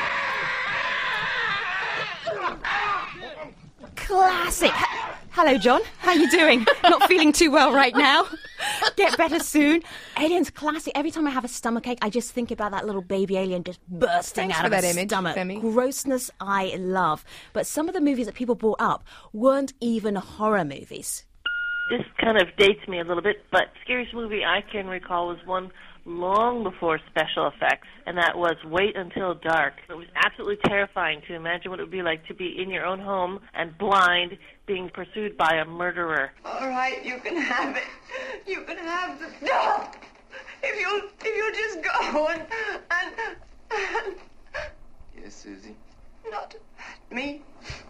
Classic. Hello, John. How you doing? Not feeling too well right now. Get better soon. Alien's classic. Every time I have a stomachache, I just think about that little baby alien just bursting Thanks out for of that his image, stomach. Femi. Grossness I love. But some of the movies that people brought up weren't even horror movies. This kind of dates me a little bit, but scariest movie I can recall was one long before special effects, and that was Wait Until Dark. It was absolutely terrifying to imagine what it would be like to be in your own home and blind, being pursued by a murderer. All right, you can have it. You can have the no. If you if you just go and and, and Yes, Susie. not me.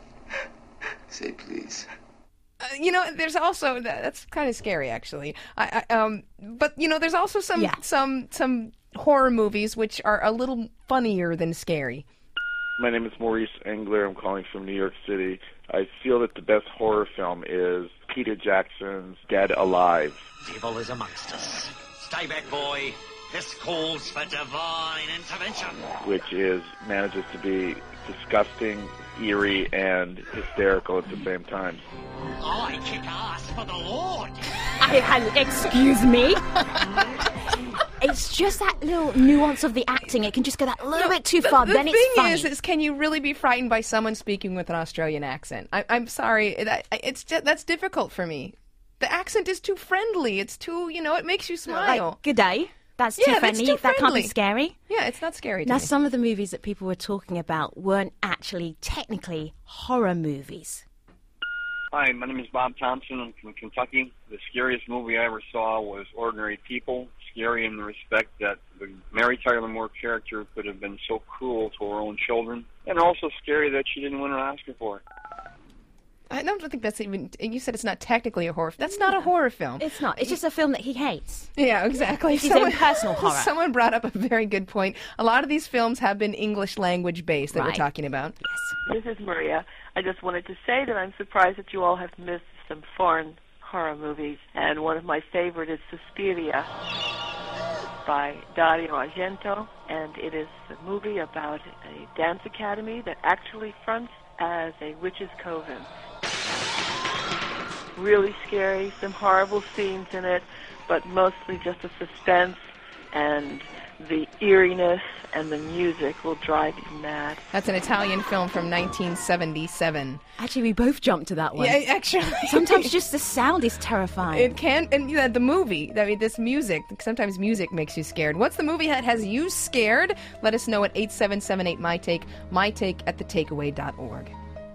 Say please. Uh, you know, there's also that, that's kind of scary, actually. I, I, um, but you know, there's also some Yeah. some some horror movies which are a little funnier than scary. My name is Maurice Engler. I'm calling from New York City. I feel that the best horror film is Peter Jackson's Dead Alive. Evil is amongst us. Stay back, boy. This calls for divine intervention. Which is manages to be disgusting, eerie, and hysterical at the same time. I kick ass for the Lord. I, I, excuse me? It's just that little nuance of the acting. It can just go that little No, bit too the- far. The then thing it's funny. is, is, can you really be frightened by someone speaking with an Australian accent? I, I'm sorry, that, it's just, that's difficult for me. The accent is too friendly. It's too, you know, it makes you smile. Like, good day. That's Yeah, too that's friendly. too That can't be friendly. scary. Yeah, it's not scary to Now, me. some of the movies that people were talking about weren't actually technically horror movies. Hi, my name is Bob Thompson. I'm from Kentucky. The scariest movie I ever saw was Ordinary People. Scary in the respect that the Mary Tyler Moore character could have been so cruel to her own children, and also scary that she didn't win an Oscar for it. I don't think that's even. You said it's not technically a horror. That's not a horror film. It's not. It's just a film that he hates. Yeah, exactly. It's his own personal horror. Someone brought up a very good point. A lot of these films have been English language based that we're Right. talking about. This is Maria. I just wanted to say that I'm surprised that you all have missed some foreign horror movies, and one of my favorite is Suspiria by Dario Argento, and it is a movie about a dance academy that actually fronts as a witch's coven. Really scary, some horrible scenes in it, but mostly just the suspense and the eeriness and the music will drive you mad. That's an Italian film from nineteen seventy-seven. Actually, we both jumped to that one. Yeah, actually. Sometimes just the sound is terrifying. It can, and yeah, the movie, I mean, this music, sometimes music makes you scared. What's the movie that has you scared? Let us know at eight seven seven eight, my take, my take at the takeaway dot org.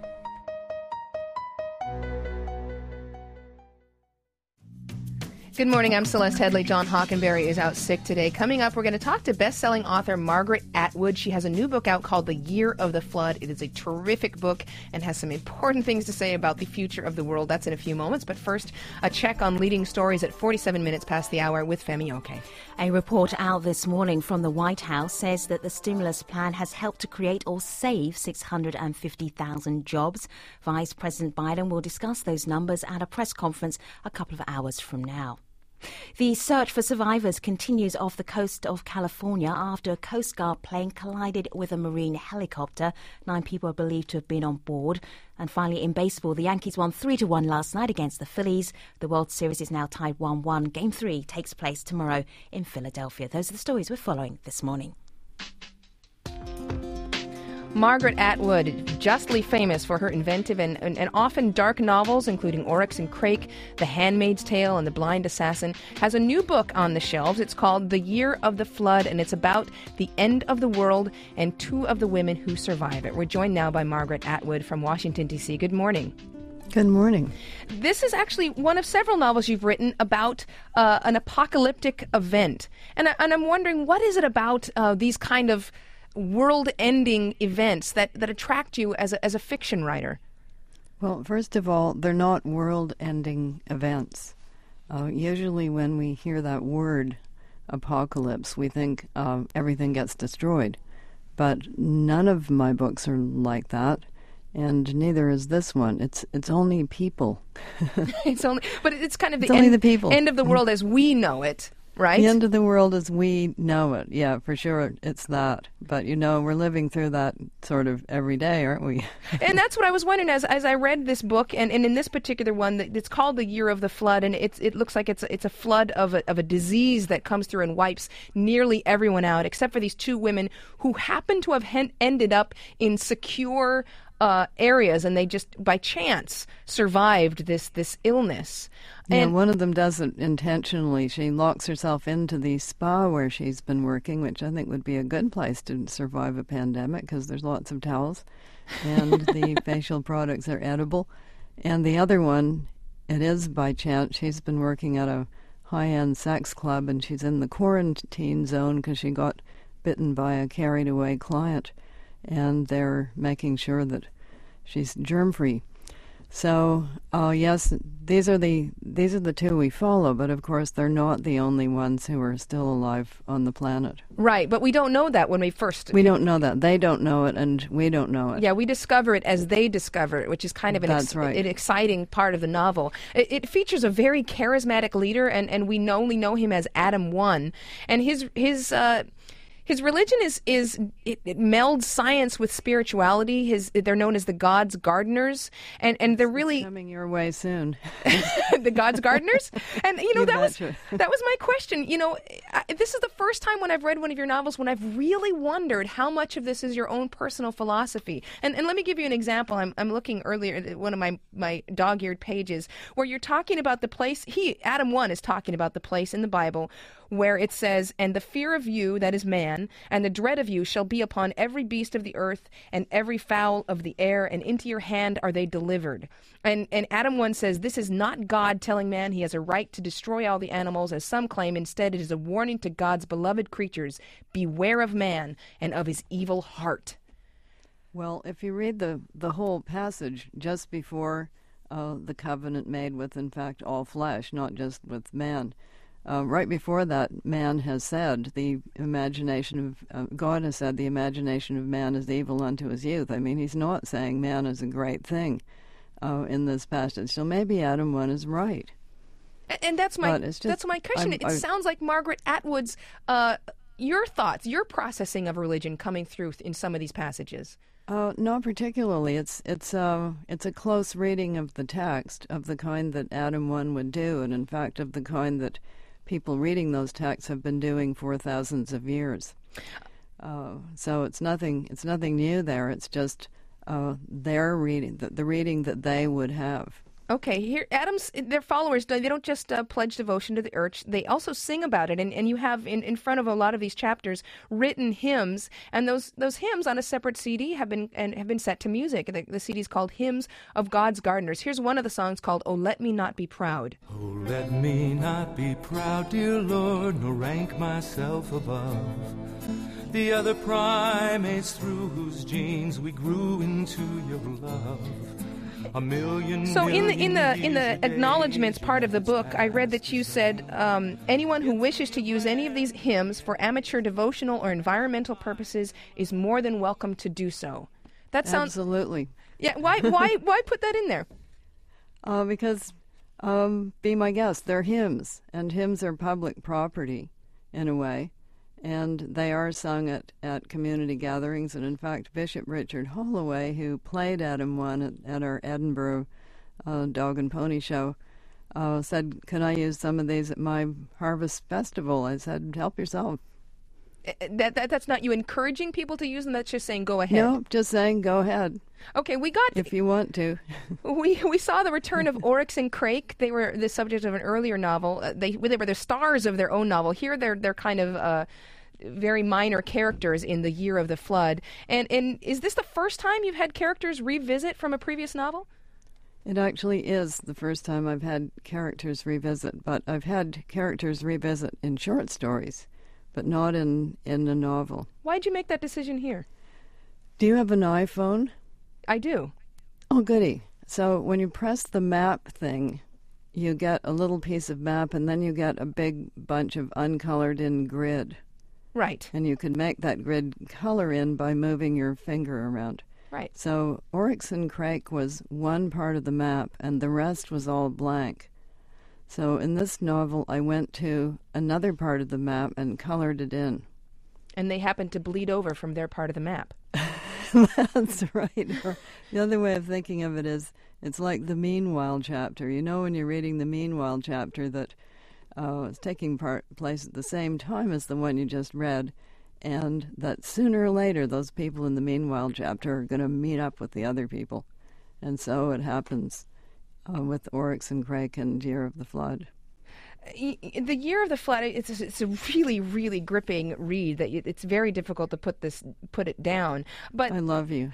Good morning, I'm Celeste Headley. John Hockenberry is out sick today. Coming up, we're going to talk to best-selling author Margaret Atwood. She has a new book out called The Year of the Flood. It is a terrific book and has some important things to say about the future of the world. That's in a few moments. But first, a check on leading stories at forty-seven minutes past the hour with Femi Oke. A report out this morning from the White House says that the stimulus plan has helped to create or save six hundred fifty thousand jobs. Vice President Biden will discuss those numbers at a press conference a couple of hours from now. The search for survivors continues off the coast of California after a Coast Guard plane collided with a Marine helicopter. Nine people are believed to have been on board. And finally, in baseball, the Yankees won three to one last night against the Phillies. The World Series is now tied one one. Game three takes place tomorrow in Philadelphia. Those are the stories we're following this morning. Margaret Atwood, justly famous for her inventive and, and, and often dark novels, including Oryx and Crake, The Handmaid's Tale, and The Blind Assassin, has a new book on the shelves. It's called The Year of the Flood, and it's about the end of the world and two of the women who survive it. We're joined now by Margaret Atwood from Washington, D C Good morning. Good morning. This is actually one of several novels you've written about uh, an apocalyptic event. And, I, and I'm wondering, what is it about uh, these kind of world-ending events that, that attract you as a, as a fiction writer? Well, first of all, they're not world-ending events. Uh, usually when we hear that word, apocalypse, we think uh, everything gets destroyed. But none of my books are like that, and neither is this one. It's it's only people. It's only, but it's kind of the, it's only end, the people. end of the world as we know it. Right? The end of the world as we know it. Yeah, for sure, it's that. But, you know, we're living through that sort of every day, aren't we? And that's what I was wondering as as I read this book, and, and in this particular one, it's called The Year of the Flood, and it's it looks like it's it's a flood of a, of a disease that comes through and wipes nearly everyone out, except for these two women who happen to have hen- ended up in secure Uh, areas, and they just by chance survived this this illness. Yeah, and one of them does it intentionally. She locks herself into the spa where she's been working, which I think would be a good place to survive a pandemic because there's lots of towels, and the facial products are edible. And the other one, it is by chance. She's been working at a high-end sex club, and she's in the quarantine zone because she got bitten by a carried-away client, and they're making sure that she's germ-free. So, uh, yes, these are the these are the two we follow, but of course they're not the only ones who are still alive on the planet. Right, but we don't know that when we first... We don't know that. They don't know it, and we don't know it. Yeah, we discover it as they discover it, which is kind of an, That's ex- right. an exciting part of the novel. It, it features a very charismatic leader, and, and we only know him as Adam One, and his his... Uh, His religion is, is it, it melds science with spirituality. His They're known as the God's Gardeners, and, and they're really... It's coming your way soon. The God's Gardeners? And, you know, You that was betcha. that was my question. You know, I, this is the first time when I've read one of your novels when I've really wondered how much of this is your own personal philosophy. And and let me give you an example. I'm I'm looking earlier at one of my, my dog-eared pages where you're talking about the place... He, Adam One, is talking about the place in the Bible where it says, "And the fear of you, that is man, and the dread of you shall be upon every beast of the earth and every fowl of the air, and into your hand are they delivered." And and Adam One says, "This is not God telling man he has a right to destroy all the animals, as some claim. Instead, it is a warning to God's beloved creatures. Beware of man and of his evil heart." Well, if you read the, the whole passage just before uh, the covenant made with, in fact, all flesh, not just with man, Uh, right before that, man has said, the imagination of, uh, God has said, the imagination of man is evil unto his youth. I mean, he's not saying man is a great thing uh, in this passage. So maybe Adam One is right. And that's my just, that's my question. I'm, it I, sounds like Margaret Atwood's uh, your thoughts, your processing of religion coming through in some of these passages. Uh, not particularly. It's it's uh, it's a close reading of the text, of the kind that Adam one would do, and in fact of the kind that people reading those texts have been doing for thousands of years. Uh, so it's nothing. It's nothing new there. It's just uh, their reading, the, the reading that they would have. Okay, here, Adam's, their followers, they don't just uh, pledge devotion to the Urch, they also sing about it, and, and you have in, in front of a lot of these chapters written hymns, and those those hymns on a separate C D have been and have been set to music. The, the C D is called Hymns of God's Gardeners. Here's one of the songs called "Oh, Let Me Not Be Proud." Oh, let me not be proud, dear Lord, nor rank myself above the other primates through whose genes we grew into your love. A million, so in the in the in the million acknowledgments part of the book, I read that you said um, anyone who wishes to use any of these hymns for amateur devotional or environmental purposes is more than welcome to do so. That sounds absolutely. Yeah. Why why why put that in there? Uh, because um, be my guest. They're hymns, and hymns are public property in a way. And they are sung at, at community gatherings. And in fact, Bishop Richard Holloway, who played Adam one at, at our Edinburgh uh, Dog and Pony show, uh, said, "Can I use some of these at my harvest festival?" I said, "Help yourself." That, that That's not you encouraging people to use them? That's just saying, go ahead? No, just saying, go ahead. Okay, we got... If you want to. we we saw the return of Oryx and Crake. They were the subject of an earlier novel. Uh, they, they were the stars of their own novel. Here they're, they're kind of... Uh, very minor characters in The Year of the Flood. And and is this the first time you've had characters revisit from a previous novel? It actually is the first time I've had characters revisit, but I've had characters revisit in short stories, but not in, in a novel. Why'd you make that decision here? Do you have an iPhone? I do. Oh, goody. So when you press the map thing, you get a little piece of map, and then you get a big bunch of uncolored in grid. Right. And you can make that grid color in by moving your finger around. Right. So Oryx and Crake was one part of the map, and the rest was all blank. So in this novel, I went to another part of the map and colored it in. And they happened to bleed over from their part of the map. That's right. Or the other way of thinking of it is, it's like the Meanwhile chapter. You know when you're reading the Meanwhile chapter that Uh, it's taking part place at the same time as the one you just read, and that sooner or later those people in the Meanwhile chapter are going to meet up with the other people. And so it happens uh, with Oryx and Crake and Year of the Flood. The Year of the Flood, it's a, it's a really, really gripping read. That it's very difficult to put this put it down. But I love you.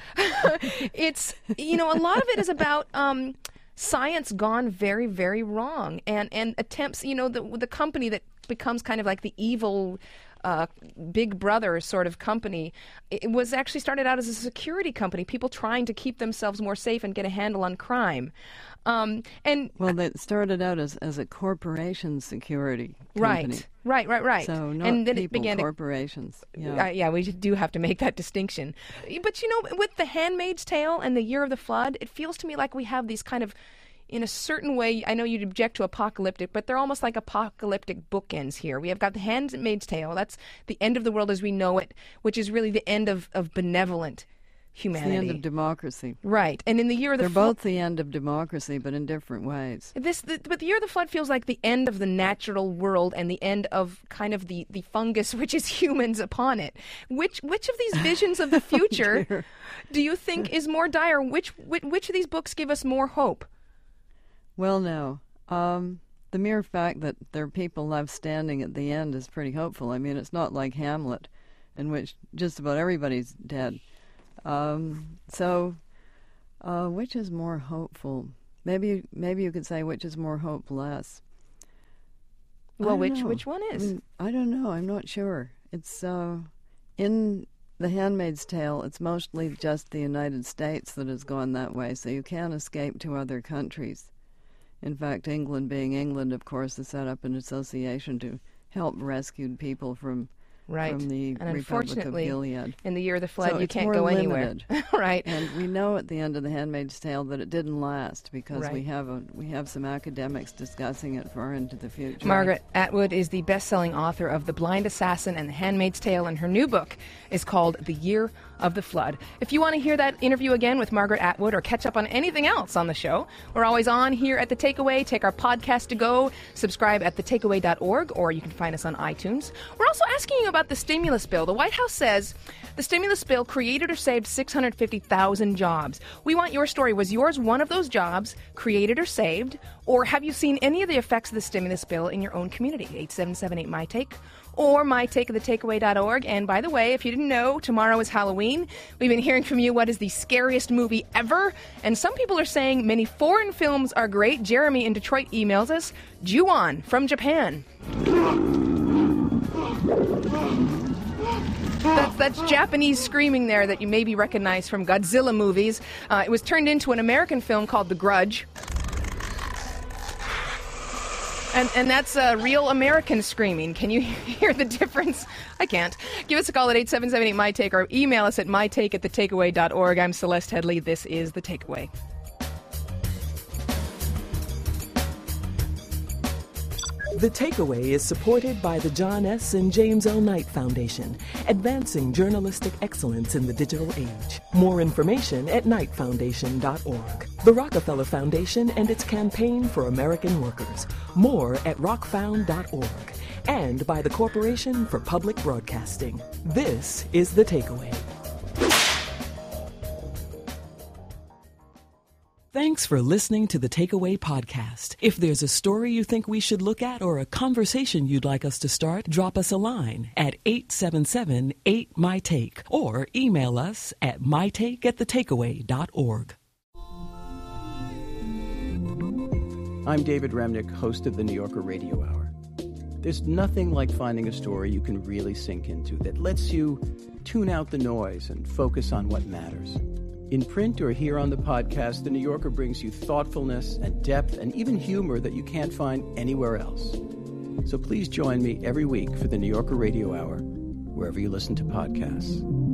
It's, you know, a lot of it is about um, science gone very, very wrong, and and attempts, you know, the the company that becomes kind of like the evil uh, Big Brother sort of company. It was actually started out as a security company, people trying to keep themselves more safe and get a handle on crime. Um, and well, they started out as, as a corporation security company. Right, right, right, right. So not and then people, it began corporations. To, yeah. Uh, yeah, we do have to make that distinction. But, you know, with The Handmaid's Tale and The Year of the Flood, it feels to me like we have these kind of, in a certain way, I know you'd object to apocalyptic, but they're almost like apocalyptic bookends here. We have got The Handmaid's Tale, that's the end of the world as we know it, which is really the end of, of benevolent humanity. It's the end of democracy. Right. And in The Year of the They're Flood... both the end of democracy, but in different ways. This, the, but The Year of the Flood feels like the end of the natural world and the end of kind of the, the fungus which is humans upon it. Which which of these visions of the future oh, do you think is more dire? Which, which, which of these books give us more hope? Well, no. Um, the mere fact that there are people left standing at the end is pretty hopeful. I mean, it's not like Hamlet, in which just about everybody's dead. Um, so, uh, which is more hopeful? Maybe, maybe you could say which is more hopeless. Well, which know. which one is? I, mean, I don't know. I'm not sure. It's uh, in The Handmaid's Tale. It's mostly just the United States that has gone that way, so you can't escape to other countries. In fact, England, being England, of course, has set up an association to help rescued people from Right. from the and Republic of unfortunately, Gilead. in the year of the flood, So you it's can't more go limited. anywhere. Right. And we know at the end of The Handmaid's Tale that it didn't last because Right. we have a, we have some academics discussing it far into the future. Margaret Atwood is the best-selling author of The Blind Assassin and The Handmaid's Tale, and her new book is called The Year of the Flood. If you want to hear that interview again with Margaret Atwood or catch up on anything else on the show, we're always on here at The Takeaway. Take our podcast to go. Subscribe at the takeaway dot org, or you can find us on iTunes. We're also asking you about the stimulus bill. The White House says the stimulus bill created or saved six hundred fifty thousand jobs. We want your story. Was yours one of those jobs created or saved? Or have you seen any of the effects of the stimulus bill in your own community? eight seven seven eight, M Y Take or my take at the takeaway dot org. And by the way, if you didn't know, tomorrow is Halloween. We've been hearing from you what is the scariest movie ever. And some people are saying many foreign films are great. Jeremy in Detroit emails us. Ju-on from Japan. That's, that's Japanese screaming there that you maybe recognize from Godzilla movies. Uh, it was turned into an American film called The Grudge. And, and that's uh, real American screaming. Can you hear the difference? I can't. Give us a call at eight seven seven eight, M Y Take or email us at my take at the takeaway dot org. I'm Celeste Headley. This is The Takeaway. The Takeaway is supported by the John S. and James L. Knight Foundation, advancing journalistic excellence in the digital age. More information at knight foundation dot org. The Rockefeller Foundation and its campaign for American workers. More at rock found dot org. And by the Corporation for Public Broadcasting. This is The Takeaway. Thanks for listening to the Takeaway Podcast. If there's a story you think we should look at or a conversation you'd like us to start, drop us a line at eight seven seven eight, M Y Take or email us at my take at the takeaway dot org. I'm David Remnick, host of the New Yorker Radio Hour. There's nothing like finding a story you can really sink into that lets you tune out the noise and focus on what matters. In print or here on the podcast, The New Yorker brings you thoughtfulness and depth and even humor that you can't find anywhere else. So please join me every week for The New Yorker Radio Hour, wherever you listen to podcasts.